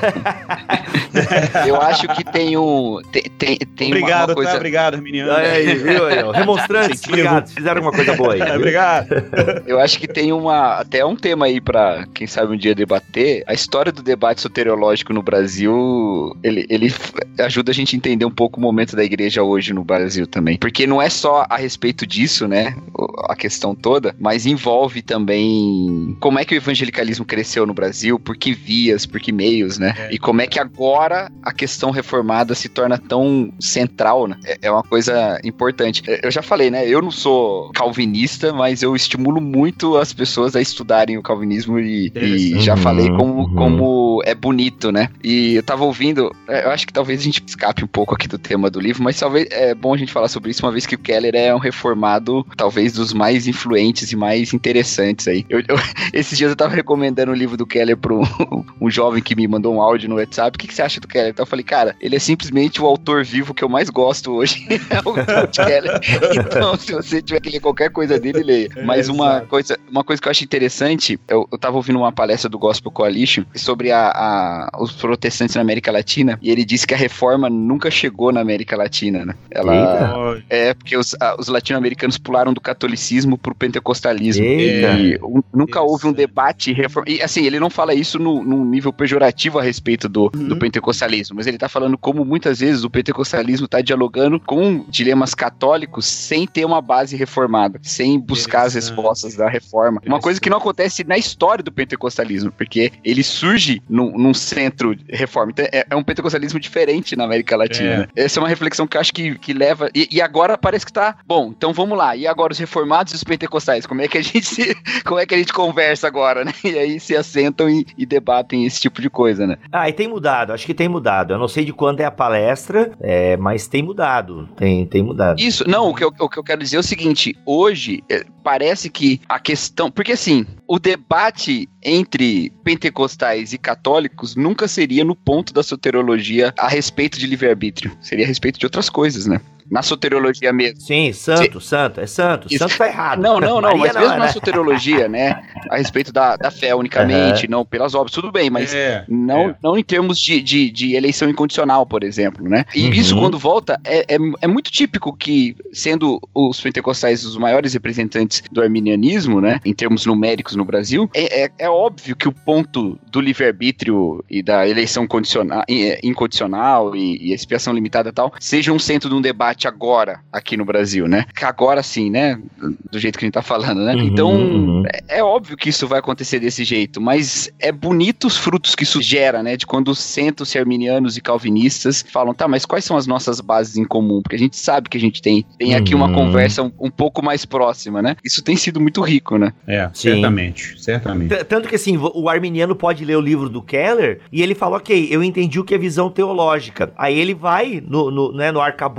S4: Eu acho que tem um... Tem, tem, tem
S3: obrigado,
S4: uma, uma coisa...
S3: tá? Obrigado, arminiano.
S2: Aí, viu, aí, ó, remonstrantes, obrigado, fizeram alguma coisa boa aí.
S3: Obrigado.
S4: Eu acho que tem uma, até um tema aí pra, quem sabe um dia debater, a história do debate soteriológico no Brasil, ele, ele ajuda a gente a entender um pouco o momento da igreja hoje no Brasil também, porque não é só a respeito disso, né, a questão toda, mas envolve também como é que o evangelicalismo cresceu no Brasil, por que vias, por que meios, né, é. e como é que agora a questão reformada se torna tão central, né, é, é uma coisa importante. Eu já falei, né, eu não sou calvinista, mas eu estimulo muito as pessoas a estudarem o calvinismo e, e já falei como, uhum. como é bonito, né? E eu tava ouvindo, eu acho que talvez a gente escape um pouco aqui do tema do livro, mas talvez é bom a gente falar sobre isso, uma vez que o Keller é um reformado, talvez dos mais influentes e mais interessantes aí. Eu, eu, esses dias eu tava recomendando o livro do Keller para um, um jovem que me mandou um áudio no WhatsApp. O que, que você acha do Keller? Então eu falei, cara, ele é simplesmente o autor vivo que eu mais gosto hoje, é o George Keller. Então, se você tiver que ler qualquer coisa dele, leia. Mas é, uma coisa, uma coisa que eu acho interessante, eu, eu tava ouvindo uma palestra do Gospel Coalition sobre a, a, os protestantes na América Latina, e ele disse que a reforma nunca chegou na América Latina, né? Ela, Eita. É, porque os, a, os latino-americanos pularam do catolicismo pro pentecostalismo. Eita. E um, nunca Eita. houve um debate reforma. E assim, ele não fala isso no, num nível pejorativo a respeito do, uhum. do pentecostalismo, mas ele tá falando como muitas vezes o pentecostalismo tá dialogando com dilemas católicos sem ter uma base reformada, sem buscar as respostas da reforma. Uma coisa que não acontece na história do pentecostalismo, porque ele surge num, num centro de reforma. Então, é, é um pentecostalismo diferente na América Latina. É. Né? Essa é uma reflexão que eu acho que, que leva... E, e agora parece que tá... Bom, então vamos lá. E agora os reformados e os pentecostais? Como é que a gente se, como é que a gente conversa agora, né? E aí se assentam e, e debatem esse tipo de coisa, né?
S2: Ah, e tem mudado. Acho que tem mudado. Eu não sei de quando é a palestra, é, mas tem mudado. Tem, tem mudado.
S4: Isso. Não, o que, eu, o que eu quero dizer é o seguinte. Hoje, é, parece que a questão... Porque assim, o debate entre pentecostais e católicos nunca seria no ponto da soteriologia a respeito de livre-arbítrio. Seria a respeito de outras coisas, né? Na soteriologia mesmo.
S2: Sim, santo, Sim. santo, é santo. Isso. Santo tá errado.
S4: Não, não, não, mas não, mesmo é, na né? soteriologia, né? A respeito da, da fé unicamente, uhum. não pelas obras, tudo bem, mas é, não, é. não em termos de, de, de eleição incondicional, por exemplo, né? E uhum. isso, quando volta, é, é, é muito típico que, sendo os pentecostais os maiores representantes do arminianismo, né? Em termos numéricos no Brasil, é, é, é óbvio que o ponto do livre-arbítrio e da eleição condicional, incondicional e, e expiação limitada e tal, seja um centro de um debate agora, aqui no Brasil, né? Agora sim, né? Do jeito que a gente tá falando, né? Uhum, então, uhum. É, é óbvio que isso vai acontecer desse jeito, mas é bonito os frutos que isso gera, né? De quando sentam-se arminianos e calvinistas falam, tá, mas quais são as nossas bases em comum? Porque a gente sabe que a gente tem, tem aqui uhum. uma conversa um, um pouco mais próxima, né? Isso tem sido muito rico, né?
S3: É, sim. certamente, certamente.
S2: T- tanto que, assim, o arminiano pode ler o livro do Keller e ele fala, ok, eu entendi o que é visão teológica. Aí ele vai no, no, né, no arcabouço dele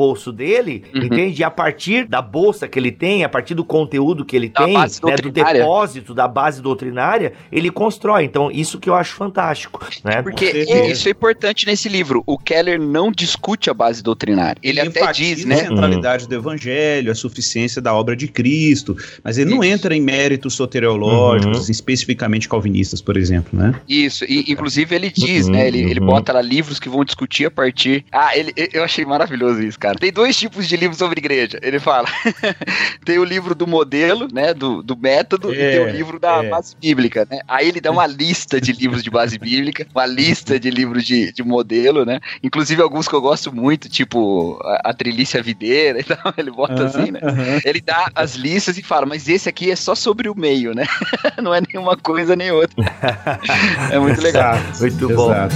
S2: dele,
S4: Uhum.
S2: entende? E a partir da bolsa que ele tem, a partir do conteúdo que ele
S4: Da
S2: tem,
S4: base
S2: né, do
S4: doutrinária.
S2: depósito, da base doutrinária, ele constrói. Então, isso que eu acho fantástico, né?
S4: Porque
S3: certeza.
S4: é, isso é importante nesse livro. O Keller não discute a base doutrinária. Ele, até
S3: enfatiza
S4: diz,
S3: a
S4: né?
S3: centralidade do evangelho, a suficiência da obra de Cristo, mas ele não
S4: Isso.
S3: entra em méritos soteriológicos,
S2: Uhum.
S3: especificamente calvinistas, por exemplo, né?
S4: Isso, e inclusive ele diz,
S2: Uhum,
S4: né? Ele, ele
S2: uhum.
S4: bota lá livros que vão discutir a partir. Ah, ele, eu achei maravilhoso isso, cara. Tem dois tipos de livros sobre igreja. Ele fala: tem o livro do modelo, né? Do, do método,
S3: É,
S4: e tem o livro da
S3: é.
S4: base bíblica, né? Aí ele dá uma lista de livros de base bíblica, uma lista de livros de, de modelo, né? Inclusive alguns que eu gosto muito, tipo a, a Trilícia Videira e tal. Ele bota assim, né?
S3: Aham.
S4: Ele dá as listas e fala, mas esse aqui é só sobre o meio, né? Não é nenhuma coisa nem outra. É muito legal.
S3: Exato,
S2: Muito bom.
S3: exato.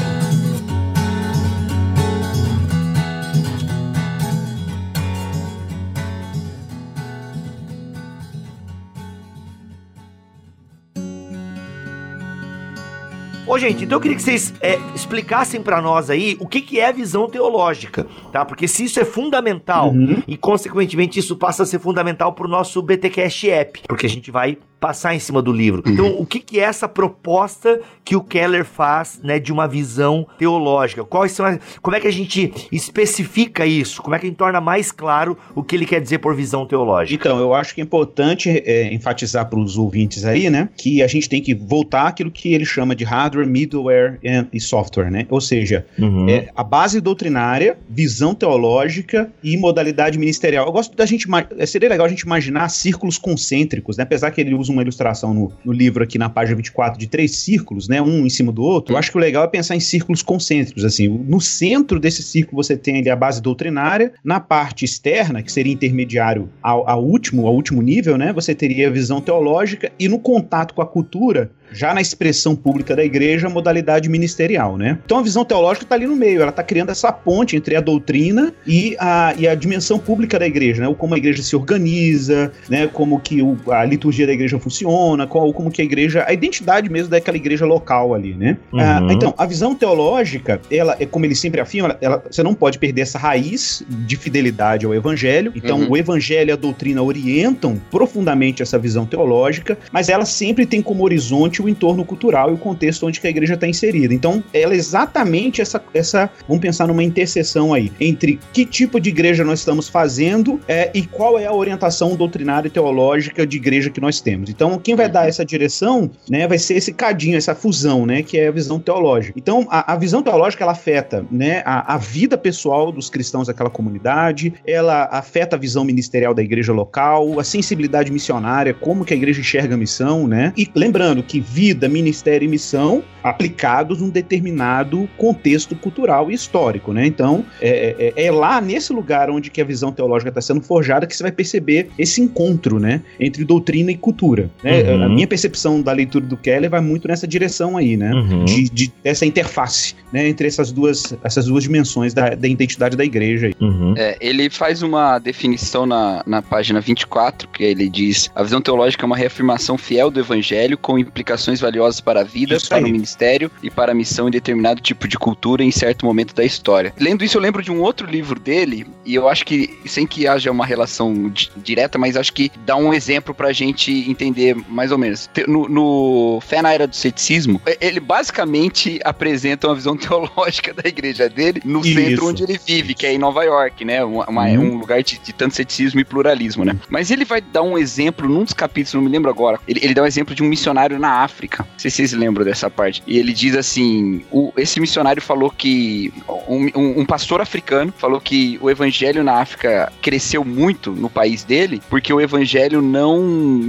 S2: Ô, gente, então eu queria que vocês é, explicassem pra nós aí o que, que é a visão teológica, tá? Porque se isso é fundamental
S3: Uhum.
S2: e, consequentemente, isso passa a ser fundamental pro nosso B T Cast App, porque a gente vai passar em cima do livro. Então, o que, que é essa proposta que o Keller faz, né, de uma visão teológica? Quais são as, como é que a gente especifica isso? Como é que a gente torna mais claro o que ele quer dizer por visão teológica?
S3: Então, eu acho que é importante é, enfatizar para os ouvintes aí, né, que a gente tem que voltar àquilo que ele chama de hardware, middleware and, e software, né? Ou seja,
S2: Uhum.
S3: é, a base doutrinária, visão teológica e modalidade ministerial. Eu gosto da gente, ima- seria legal a gente imaginar círculos concêntricos, né? Apesar que ele usa uma ilustração no, no livro aqui na página vinte e quatro de três círculos, né? Um em cima do outro. Eu acho que o legal é pensar em círculos concêntricos, assim. No centro desse círculo você tem ali a base doutrinária, na parte externa, que seria intermediário ao, ao último, ao último nível, né? Você teria a visão teológica e no contato com a cultura, já na expressão pública da igreja, a modalidade ministerial, né? Então a visão teológica está ali no meio, ela está criando essa ponte entre a doutrina e a, e a dimensão pública da igreja, né? Como a igreja se organiza, né? Como que o, a liturgia da igreja funciona, como, como que a igreja, a identidade mesmo daquela igreja local ali, né?
S2: Uhum.
S3: Ah, então, a visão teológica, ela, é como ele sempre afirma, ela, ela, você não pode perder essa raiz de fidelidade ao evangelho. Então,
S4: Uhum.
S3: o evangelho e a doutrina orientam profundamente essa visão teológica, mas ela sempre tem como horizonte o entorno cultural e o contexto onde que a igreja está inserida. Então, ela é exatamente essa, essa, vamos pensar numa interseção aí, entre que tipo de igreja nós estamos fazendo é, e qual é a orientação doutrinária e teológica de igreja que nós temos. Então, quem vai dar essa direção, né, vai ser esse cadinho, essa fusão, né, que é a visão teológica. Então, a, a visão teológica, ela afeta, né, a, a vida pessoal dos cristãos daquela comunidade, ela afeta a visão ministerial da igreja local, a sensibilidade missionária, como que a igreja enxerga a missão, né, e lembrando que vida, ministério e missão aplicados num determinado contexto cultural e histórico, né? Então, é, é, é lá nesse lugar onde que a visão teológica está sendo forjada que você vai perceber esse encontro, né, entre doutrina e cultura, né?
S2: Uhum.
S3: A minha percepção da leitura do Keller vai muito nessa direção aí, né?
S2: Uhum.
S3: De, de essa interface, né, entre essas duas, essas duas dimensões da, da identidade da igreja.
S2: Uhum.
S4: É, ele faz uma definição na, na página vinte e quatro, que ele diz: a visão teológica é uma reafirmação fiel do evangelho com implicações valiosas para a vida,
S3: Isso
S4: para
S3: aí.
S4: o ministério e para a missão em determinado tipo de cultura em certo momento da história. Lendo isso, eu lembro de um outro livro dele, e eu acho que, sem que haja uma relação di- direta, mas acho que dá um exemplo pra gente entender mais ou menos. Te- No, no Fé na Era do Ceticismo, e- ele basicamente apresenta uma visão teológica da igreja dele no
S3: Isso.
S4: centro onde ele vive, que é em Nova York, né? Uma, uma-
S3: Uhum.
S4: um lugar de, de tanto ceticismo e pluralismo, né? Mas ele vai dar um exemplo num dos capítulos, não me lembro agora, ele, ele dá um exemplo de um missionário na África. Não sei se vocês lembram dessa parte. E ele diz assim, o, esse missionário falou que, um, um- um pastor africano falou que o evangelho na África cresceu muito no país dele, porque o evangelho não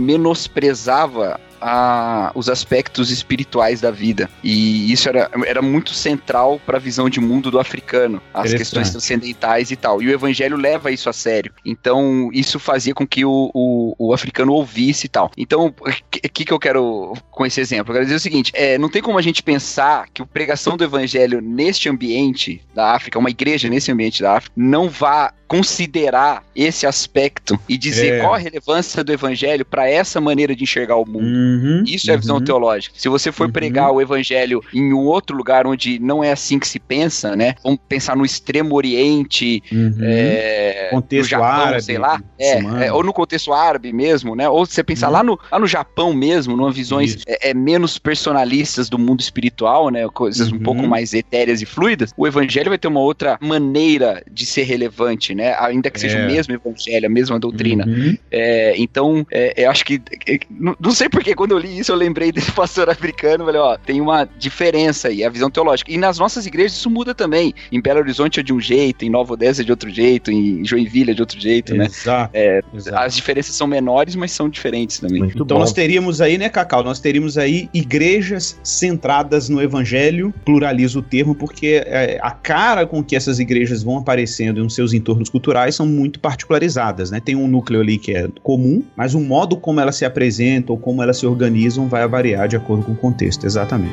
S4: menosprezava a, os aspectos espirituais da vida. E isso era, era muito central para a visão de mundo do africano, as questões transcendentais e tal. E o evangelho leva isso a sério. Então, isso fazia com que o, o, o africano ouvisse e tal. Então, o que, que eu quero com esse exemplo? Eu quero dizer o seguinte, é, não tem como a gente pensar que a pregação do evangelho neste ambiente da África, uma igreja nesse ambiente da África, não vá considerar esse aspecto e dizer
S3: É.
S4: qual a relevância do evangelho para essa maneira de enxergar o mundo.
S3: Uhum,
S4: Isso é a visão
S3: uhum.
S4: teológica. Se você for
S3: Uhum.
S4: pregar o evangelho em um outro lugar onde não é assim que se pensa, né? Vamos pensar no Extremo Oriente,
S3: Uhum.
S4: é,
S3: Contexto
S4: no Japão,
S3: árabe,
S4: sei lá, é,
S3: muçulmano.
S4: é, ou no contexto árabe mesmo, né? Ou você pensar
S3: Uhum.
S4: lá, no, lá no Japão mesmo, numa visões
S3: Isso.
S4: é, é, menos personalistas do mundo espiritual, né? Coisas um
S3: Uhum.
S4: pouco mais etéreas e fluidas, o evangelho vai ter uma outra maneira de ser relevante, né? Ainda que seja
S3: É.
S4: o mesmo evangelho, a mesma doutrina.
S3: Uhum.
S4: É, então, é, eu acho que. é, não, não sei porque, quando eu li isso, eu lembrei desse pastor africano. Falei, ó, tem uma diferença aí, a visão teológica. E nas nossas igrejas isso muda também. Em Belo Horizonte é de um jeito, em Nova Odessa é de outro jeito, em Joinville é de outro jeito, né?
S3: Exato.
S4: É,
S3: Exato.
S4: As diferenças são menores, mas são diferentes também.
S2: Muito
S3: Então
S2: bom.
S3: nós teríamos aí, né, Cacau, nós teríamos aí igrejas centradas no evangelho, pluraliza o termo, porque é, a cara com que essas igrejas vão aparecendo nos seus entornos culturais são muito particularizadas, né? Tem um núcleo ali que é comum, mas o modo como elas se apresentam ou como elas se organizam vai variar de acordo com o contexto, exatamente.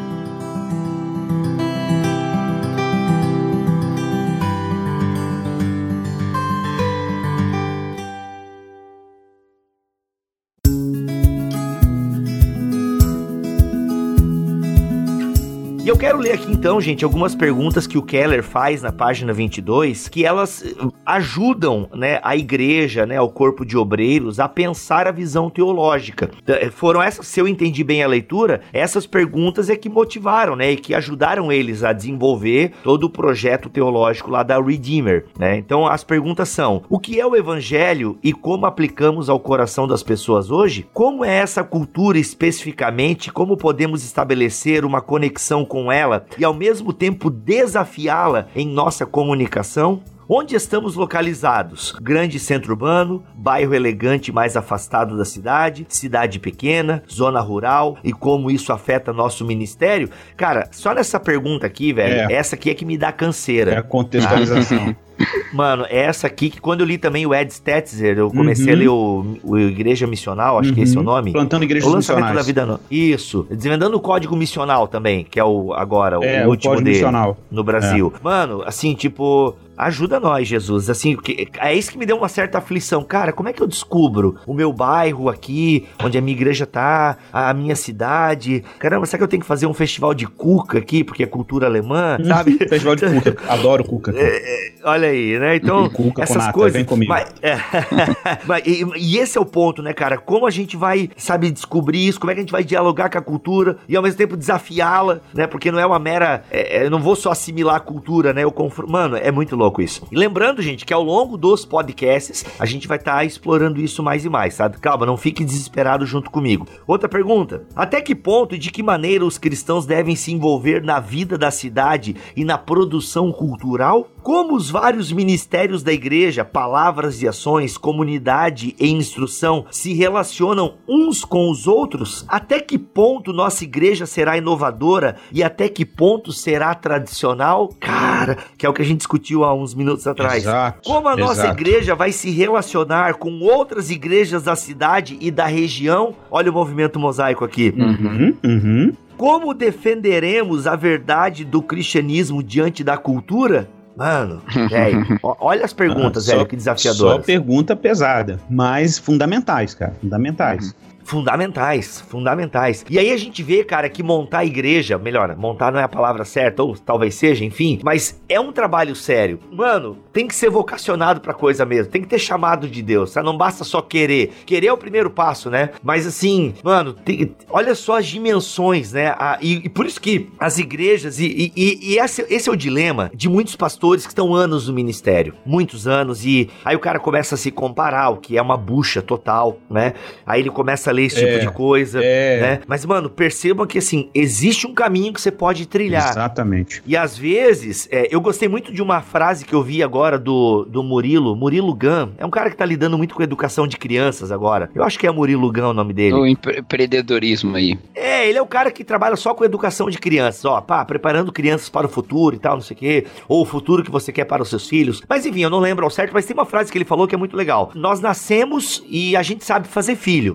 S2: E eu quero ler aqui então, gente, algumas perguntas que o Keller faz na página vinte e dois, que elas ajudam, né, a igreja, né, o corpo de obreiros a pensar a visão teológica. Foram essas, se eu entendi bem a leitura, essas perguntas é que motivaram, né, e que ajudaram eles a desenvolver todo o projeto teológico lá da Redeemer, né? Então as perguntas são: o que é o evangelho e como aplicamos ao coração das pessoas hoje? Como é essa cultura especificamente? Como podemos estabelecer uma conexão com ela e ao mesmo tempo desafiá-la em nossa comunicação? Onde estamos localizados? Grande centro urbano, bairro elegante mais afastado da cidade, cidade pequena, zona rural, e como isso afeta nosso ministério? Cara, só nessa pergunta aqui, velho,
S3: É.
S2: essa aqui é que me dá canseira.
S3: É a contextualização.
S2: Mano, essa aqui que quando eu li também o Ed Stetzer, eu comecei
S3: Uhum.
S2: a ler o, o Igreja Missional, acho que esse é o nome.
S3: Plantando igrejas
S2: O lançamento
S3: missionárias.
S2: da vida não. Isso. Desvendando o código missional também, que é o agora,
S3: É,
S2: o
S3: o
S2: último
S3: código
S2: dele
S3: missional.
S2: no Brasil. Mano, assim, tipo, ajuda nós, Jesus. Assim, que, é isso que me deu uma certa aflição. Cara, como é que eu descubro o meu bairro aqui, onde a minha igreja tá, a minha cidade? Caramba, será que eu tenho que fazer um festival de cuca aqui, porque é cultura alemã, sabe?
S3: Festival de cuca. Adoro cuca.
S2: Olha aí, né? Então,
S3: Cuca com
S2: essas
S3: nata,
S2: coisas.
S3: vem comigo.
S2: Mas, é, mas, e, e esse é o ponto, né, cara? Como a gente vai, sabe, descobrir isso? Como é que a gente vai dialogar com a cultura e ao mesmo tempo desafiá-la, né? Porque não é uma mera. É, é, eu não vou só assimilar a cultura, né? Eu confro... Mano, é muito louco isso. E lembrando, gente, que ao longo dos podcasts a gente vai estar tá explorando isso mais e mais, sabe? Calma, não fique desesperado junto comigo. Outra pergunta: até que ponto e de que maneira os cristãos devem se envolver na vida da cidade e na produção cultural? Como os vários ministérios da igreja, palavras e ações, comunidade e instrução se relacionam uns com os outros? Até que ponto nossa igreja será inovadora e até que ponto será tradicional? Cara, que é o que a gente discutiu há uns minutos atrás.
S3: Exato,
S2: Como a nossa
S3: exato.
S2: igreja vai se relacionar com outras igrejas da cidade e da região? Olha o movimento mosaico aqui.
S3: Uhum, uhum.
S2: Como defenderemos a verdade do cristianismo diante da cultura? Mano, velho, ó- olha as perguntas,
S3: Ah,
S2: velho,
S3: só-
S2: que desafiadoras.
S3: Só pergunta pesada, mas fundamentais, cara, fundamentais.
S2: Fundamentais, fundamentais. E aí a gente vê, cara, que montar a igreja, melhor, montar não é a palavra certa, ou talvez seja, enfim, mas é um trabalho sério. Mano, tem que ser vocacionado pra coisa mesmo, tem que ter chamado de Deus, tá? Não basta só querer. Querer é o primeiro passo, né? Mas assim, mano, tem- olha só as dimensões, né? A- e, e por isso que as igrejas, e, e- e- e esse, esse é o dilema de muitos pastores que estão anos no ministério, muitos anos, e aí o cara começa a se comparar, o que é uma bucha total, né? Aí ele começa a ler esse
S3: É,
S2: tipo de coisa,
S3: é.
S2: né? Mas, mano, percebam que, assim, existe um caminho que você pode trilhar.
S3: Exatamente.
S2: E às vezes, é, eu gostei muito de uma frase que eu vi agora do, do Murilo, Murilo Gun, é um cara que tá lidando muito com a educação de crianças agora. Eu acho que é Murilo Gun o nome dele.
S4: O empre- empreendedorismo aí.
S2: É, ele é o cara que trabalha só com educação de crianças, ó, pá, preparando crianças para o futuro e tal, não sei o quê, ou o futuro que você quer para os seus filhos. Mas enfim, eu não lembro ao certo, mas tem uma frase que ele falou que é muito legal. Nós nascemos e a gente sabe fazer filho, né?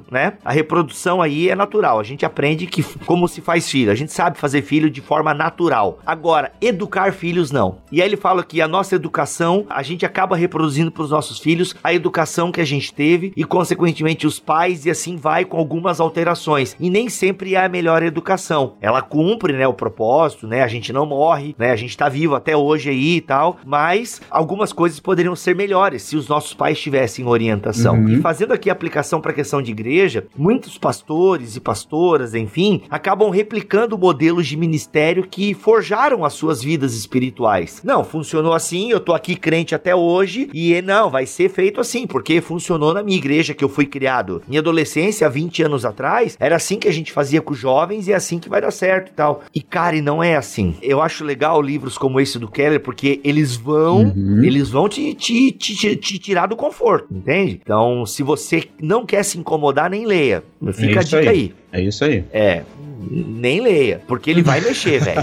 S2: A reprodução aí é natural, a gente aprende que, como se faz filho, a gente sabe fazer filho de forma natural. Agora, educar filhos não. E aí ele fala que a nossa educação, a gente acaba reproduzindo para os nossos filhos a educação que a gente teve e, consequentemente, os pais, e assim vai com algumas alterações. E nem sempre é a melhor educação. Ela cumpre, né, o propósito, né, a gente não morre, né, a gente tá vivo até hoje aí e tal, mas algumas coisas poderiam ser melhores se os nossos pais tivessem orientação. Uhum. E fazendo aqui a aplicação para a questão de igreja, muitos pastores e pastoras, enfim, acabam replicando modelos de ministério que forjaram as suas vidas espirituais. Não, funcionou assim, eu tô aqui crente até hoje, e não, vai ser feito assim, porque funcionou na minha igreja que eu fui criado. Minha adolescência, há vinte anos atrás, era assim que a gente fazia com os jovens e é assim que vai dar certo e tal. E, cara, e não é assim. Eu acho legal livros como esse do Keller, porque eles vão, uhum. eles vão te, te, te, te tirar do conforto, entende? Então, se você não quer se incomodar, nem leia. Fica é a dica aí. aí.
S3: É isso aí.
S2: É, nem leia, porque ele vai mexer, velho.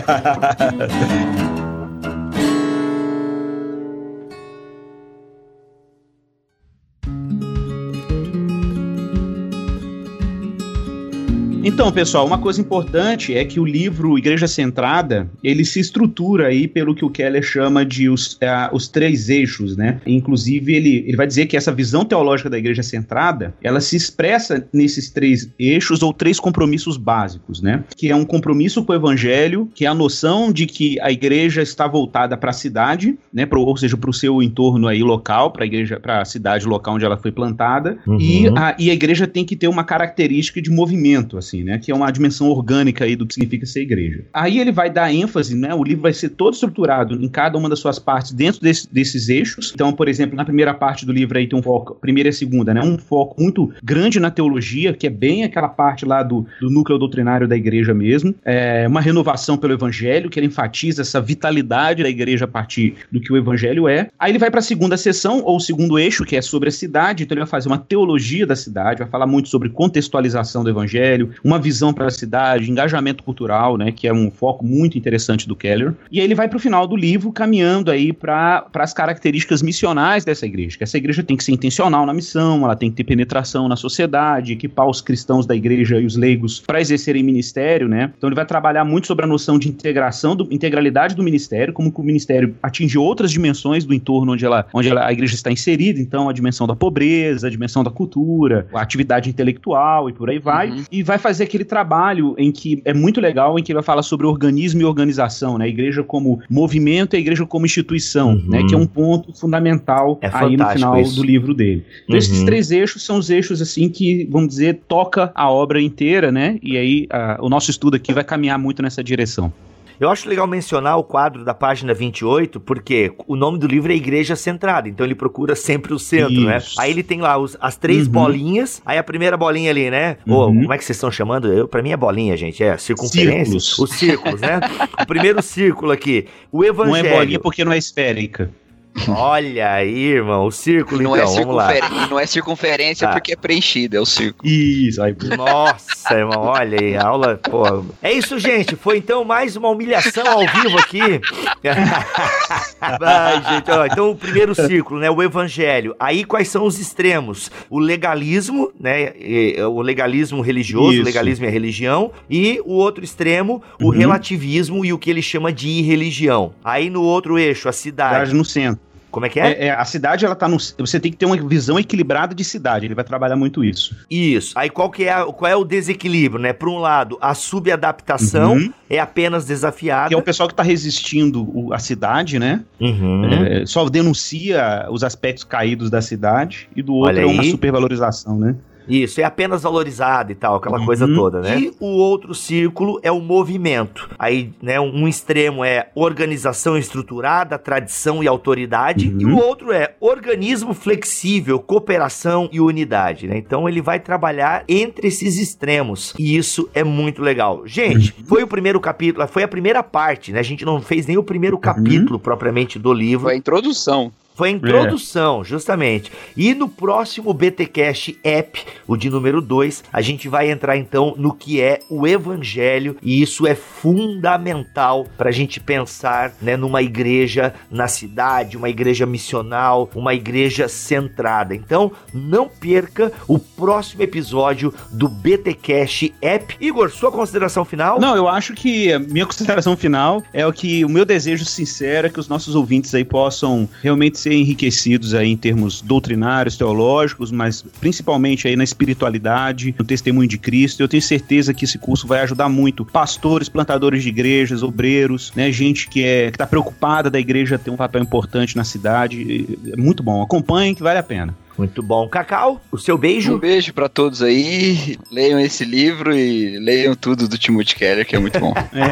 S3: Então, pessoal, uma coisa importante é que o livro Igreja Centrada, ele se estrutura aí pelo que o Keller chama de os, uh, os três eixos, né? Inclusive, ele, ele vai dizer que essa visão teológica da Igreja Centrada, ela se expressa nesses três eixos ou três compromissos básicos, né? Que é um compromisso com o Evangelho, que é a noção de que a igreja está voltada para a cidade, né? Pro, ou seja, para o seu entorno aí local, para a igreja, para a cidade local onde ela foi plantada, uhum. e, a, e a igreja tem que ter uma característica de movimento, assim, né, que é uma dimensão orgânica aí do que significa ser igreja. Aí ele vai dar ênfase, né, o livro vai ser todo estruturado em cada uma das suas partes dentro desse, desses eixos. Então, por exemplo, na primeira parte do livro aí tem um foco, primeira e segunda, né, um foco muito grande na teologia, que é bem aquela parte lá do, do núcleo doutrinário da igreja mesmo, é uma renovação pelo evangelho, que ele enfatiza essa vitalidade da igreja a partir do que o evangelho é. Aí ele vai para a segunda seção, ou o segundo eixo, que é sobre a cidade, então ele vai fazer uma teologia da cidade, vai falar muito sobre contextualização do evangelho, uma visão para a cidade, engajamento cultural, né, que é um foco muito interessante do Keller. E aí ele vai para o final do livro caminhando aí para as características missionais dessa igreja, que essa igreja tem que ser intencional na missão, ela tem que ter penetração na sociedade, equipar os cristãos da igreja e os leigos para exercerem ministério, né? Então ele vai trabalhar muito sobre a noção de integração, do, integralidade do ministério, como que o ministério atinge outras dimensões do entorno onde, ela, onde ela, a igreja está inserida, então a dimensão da pobreza, a dimensão da cultura, a atividade intelectual e por aí vai, uhum. e vai fazer aquele trabalho em que é muito legal, em que ele vai falar sobre organismo e organização, né? A igreja como movimento e a igreja como instituição, uhum. né? Que é um ponto fundamental é aí no final isso. do livro dele. Então uhum. esses três eixos são os eixos assim que, vamos dizer, toca a obra inteira, né? E aí a, o nosso estudo aqui vai caminhar muito nessa direção.
S2: Eu acho legal mencionar o quadro da página vinte e oito, porque o nome do livro é Igreja Centrada, então ele procura sempre o centro, Isso. né? Aí ele tem lá os, as três uhum. bolinhas, aí a primeira bolinha ali, né? Uhum. Ou, como é que vocês estão chamando? Eu, pra mim é bolinha, gente, é circunferência. Círculos. Os círculos, né? O primeiro círculo aqui, o Evangelho.
S3: Não é bolinha porque não é esférica.
S2: Olha aí, irmão, o círculo,
S4: não
S2: então,
S4: é
S2: vamos lá.
S4: Não é circunferência ah. porque é preenchida, é o círculo.
S3: Isso, aí.
S2: Nossa, irmão, olha aí, a aula, pô. É isso, gente, foi então mais uma humilhação ao vivo aqui. Ai, gente, ó, então o primeiro círculo, né, o evangelho. Aí quais são os extremos? O legalismo, né, o legalismo religioso, isso. o legalismo é religião, e o outro extremo, o uhum. relativismo e o que ele chama de irreligião. Aí no outro eixo, a cidade.
S3: Cidade no centro.
S2: Como é que é?
S3: é? é a cidade, ela tá no... Você tem que ter uma visão equilibrada de cidade. Ele vai trabalhar muito isso.
S2: Isso. Aí qual que é, a, qual é o desequilíbrio, né? Por um lado, a subadaptação uhum. é apenas desafiada.
S3: Que é o pessoal que tá resistindo a cidade, né? Uhum. É, só denuncia os aspectos caídos da cidade. E do outro é uma supervalorização, né?
S2: Isso, é apenas valorizado e tal, aquela uhum. coisa toda, né? E o outro círculo é o movimento. Aí, né, um extremo é organização estruturada, tradição e autoridade, uhum. e o outro é organismo flexível, cooperação e unidade, né? Então ele vai trabalhar entre esses extremos, e isso é muito legal. Gente, uhum. foi o primeiro capítulo, foi a primeira parte, né? A gente não fez nem o primeiro capítulo uhum. propriamente do livro.
S4: Foi a introdução.
S2: Foi a introdução, é. justamente. E no próximo BTcast App, o de número dois, a gente vai entrar então no que é o evangelho, e isso é fundamental pra gente pensar, né, numa igreja na cidade, uma igreja missional, uma igreja centrada. Então, não perca o próximo episódio do BTcast App. Igor, sua consideração final?
S3: Não, eu acho que a minha consideração final é o que o meu desejo sincero é que os nossos ouvintes aí possam realmente ser enriquecidos aí em termos doutrinários, teológicos, mas principalmente aí na espiritualidade, no testemunho de Cristo. Eu tenho certeza que esse curso vai ajudar muito pastores, plantadores de igrejas, obreiros, né, gente que é que tá preocupada da igreja ter um papel importante na cidade. É muito bom. Acompanhem que vale a pena.
S2: Muito bom. Cacau, o seu beijo?
S4: Um beijo pra todos aí. Leiam esse livro e leiam tudo do Timothy Keller, que é muito bom.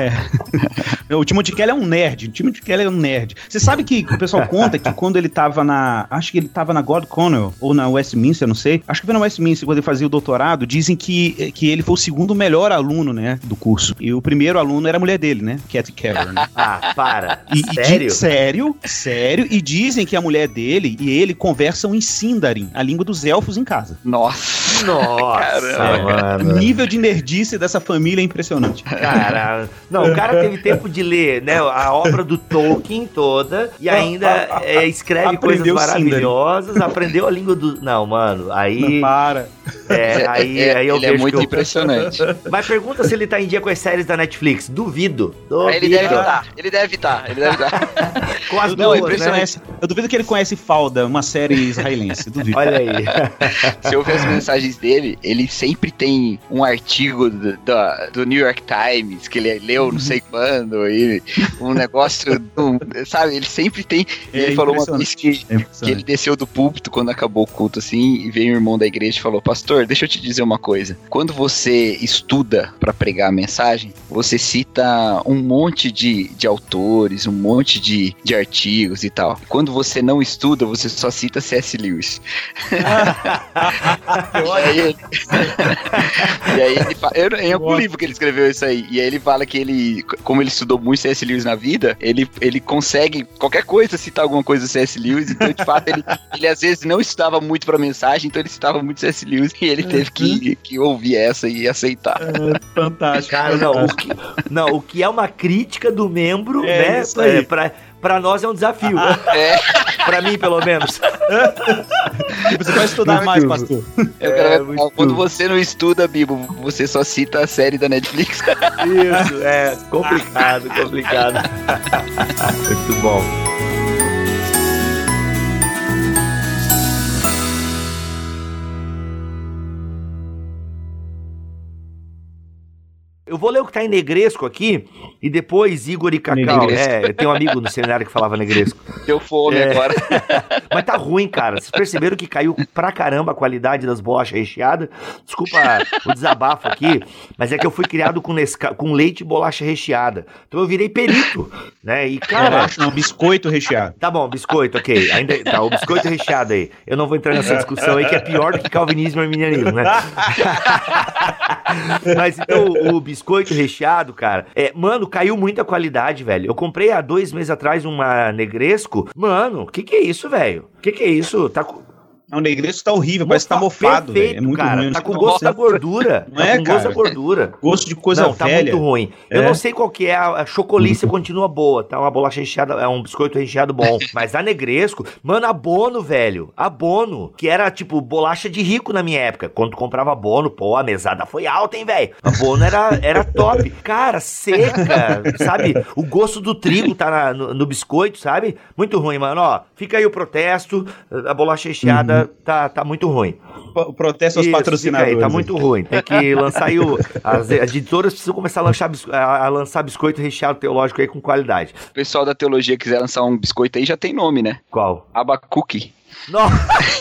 S3: É. O Timothy Keller é um nerd. O Timothy Keller é um nerd. Você sabe que o pessoal conta que quando ele tava na... Acho que ele tava na God Cornell ou na Westminster, não sei. Acho que foi na Westminster, quando ele fazia o doutorado. Dizem que, que ele foi o segundo melhor aluno, né, do curso. E o primeiro aluno era a mulher dele, né? Kathy Keller, né?
S2: Ah, para.
S3: E,
S2: sério?
S3: E, sério? Sério. E dizem que a mulher dele e ele conversam em Sindarin, a língua dos elfos, em casa.
S4: Nossa.
S2: Nossa,
S3: Caramba, mano. O nível de nerdice dessa família é impressionante.
S2: Cara, não, o cara teve tempo de ler, né, a obra do Tolkien toda e ainda é, escreve
S3: aprendeu
S2: coisas maravilhosas, Sindarin. Aprendeu a língua do... Não, mano, aí...
S3: Não, para.
S2: É, aí,
S4: é,
S2: aí eu
S4: ele
S2: vejo
S4: é muito
S2: que eu...
S4: impressionante.
S2: Mas pergunta se ele tá em dia com as séries da Netflix. Duvido. Duvido.
S4: Ele deve estar, ele deve estar, ele deve estar.
S2: Com as
S3: Não,
S2: duas, né?
S3: Eu duvido que ele conhece Falda, uma série israelense. Duvido.
S2: Olha aí.
S4: Se eu ver as mensagens dele, ele sempre tem um artigo do, do, do New York Times que ele leu não sei quando, e um negócio, do, sabe? Ele sempre tem. É, ele falou uma vez que, é que ele desceu do púlpito quando acabou o culto, assim, e veio um irmão da igreja e falou: pastor, deixa eu te dizer uma coisa. Quando você estuda para pregar a mensagem, você cita um monte de, de autores, um monte de, de artigos e tal. Quando você não estuda, você só cita C S Lewis. e aí ele, e aí ele fala, eu, em algum livro que ele escreveu isso aí, e aí ele fala que ele, como ele estudou muito C S Lewis na vida, ele, ele consegue qualquer coisa citar alguma coisa do C S Lewis, então de fato ele, ele às vezes não estudava muito pra mensagem, então ele citava muito C S Lewis e ele teve que, que ouvir essa e aceitar.
S3: É, fantástico.
S2: Cara, não, o que, não, o que é uma crítica do membro,
S3: é,
S2: né,
S3: isso aí.
S2: É, pra, pra nós é um desafio.
S4: É.
S2: Pra mim, pelo menos.
S3: Você vai estudar muito mais, pastor.
S4: Eu
S2: é,
S4: quero ver, quando você não estuda, Bibo, você só cita a série da Netflix.
S2: Isso, é complicado, complicado. Muito bom. Eu vou ler o que tá em negresco aqui e depois Igor e Cacau. É, tem um amigo no seminário que falava negresco.
S4: Deu fome é. agora.
S2: Mas tá ruim, cara. Vocês perceberam que caiu pra caramba a qualidade das bolachas recheadas? Desculpa o desabafo aqui, mas é que eu fui criado com, Nesca... com leite e bolacha recheada. Então eu virei perito, né? E, cara...
S3: Não, biscoito recheado.
S2: Tá bom, biscoito, ok. Ainda tá, o biscoito recheado aí. Eu não vou entrar nessa discussão aí que é pior do que calvinismo e arminianismo, né? Mas então o biscoito Biscoito recheado, cara. É, mano, caiu muita qualidade, velho. Eu comprei há dois meses atrás uma Negresco. Mano, que que é isso, velho? Que que é isso? Tá com...
S3: O negresco tá horrível, parece que tá mofado, velho. É muito
S2: cara,
S3: ruim.
S2: Tá com gosto da gordura.
S3: Não é,
S2: com
S3: cara?
S2: gosto da gordura.
S3: Gosto de coisa
S2: não,
S3: velha.
S2: Tá muito ruim.
S3: É?
S2: Eu não sei qual que é, a, a chocolícia continua boa, tá? Uma bolacha recheada, é um biscoito recheado bom. Mas a Negresco, mano, a Bono, velho. A Bono, que era, tipo, bolacha de rico na minha época. Quando tu comprava Bono, pô, a mesada foi alta, hein, velho? A Bono era, era top. Cara, seca, sabe? O gosto do trigo tá na, no, no biscoito, sabe? Muito ruim, mano. Ó, fica aí o protesto. A bolacha recheada uhum. tá, tá muito ruim.
S3: O protesto aos
S2: Isso,
S3: patrocinadores.
S2: Aí, tá muito ruim. Tem que lançar aí o... As editoras precisam começar a lançar, a lançar biscoito recheado teológico aí com qualidade.
S4: O pessoal da teologia quiser lançar um biscoito aí, já tem nome, né?
S2: Qual?
S4: Abacuque.
S2: Nossa!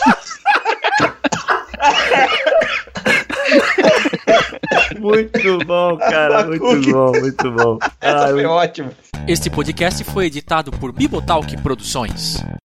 S2: Muito bom, cara. Muito bom, muito bom.
S3: Essa ah, foi eu... ótima.
S5: Este podcast foi editado por Bibotalk Produções.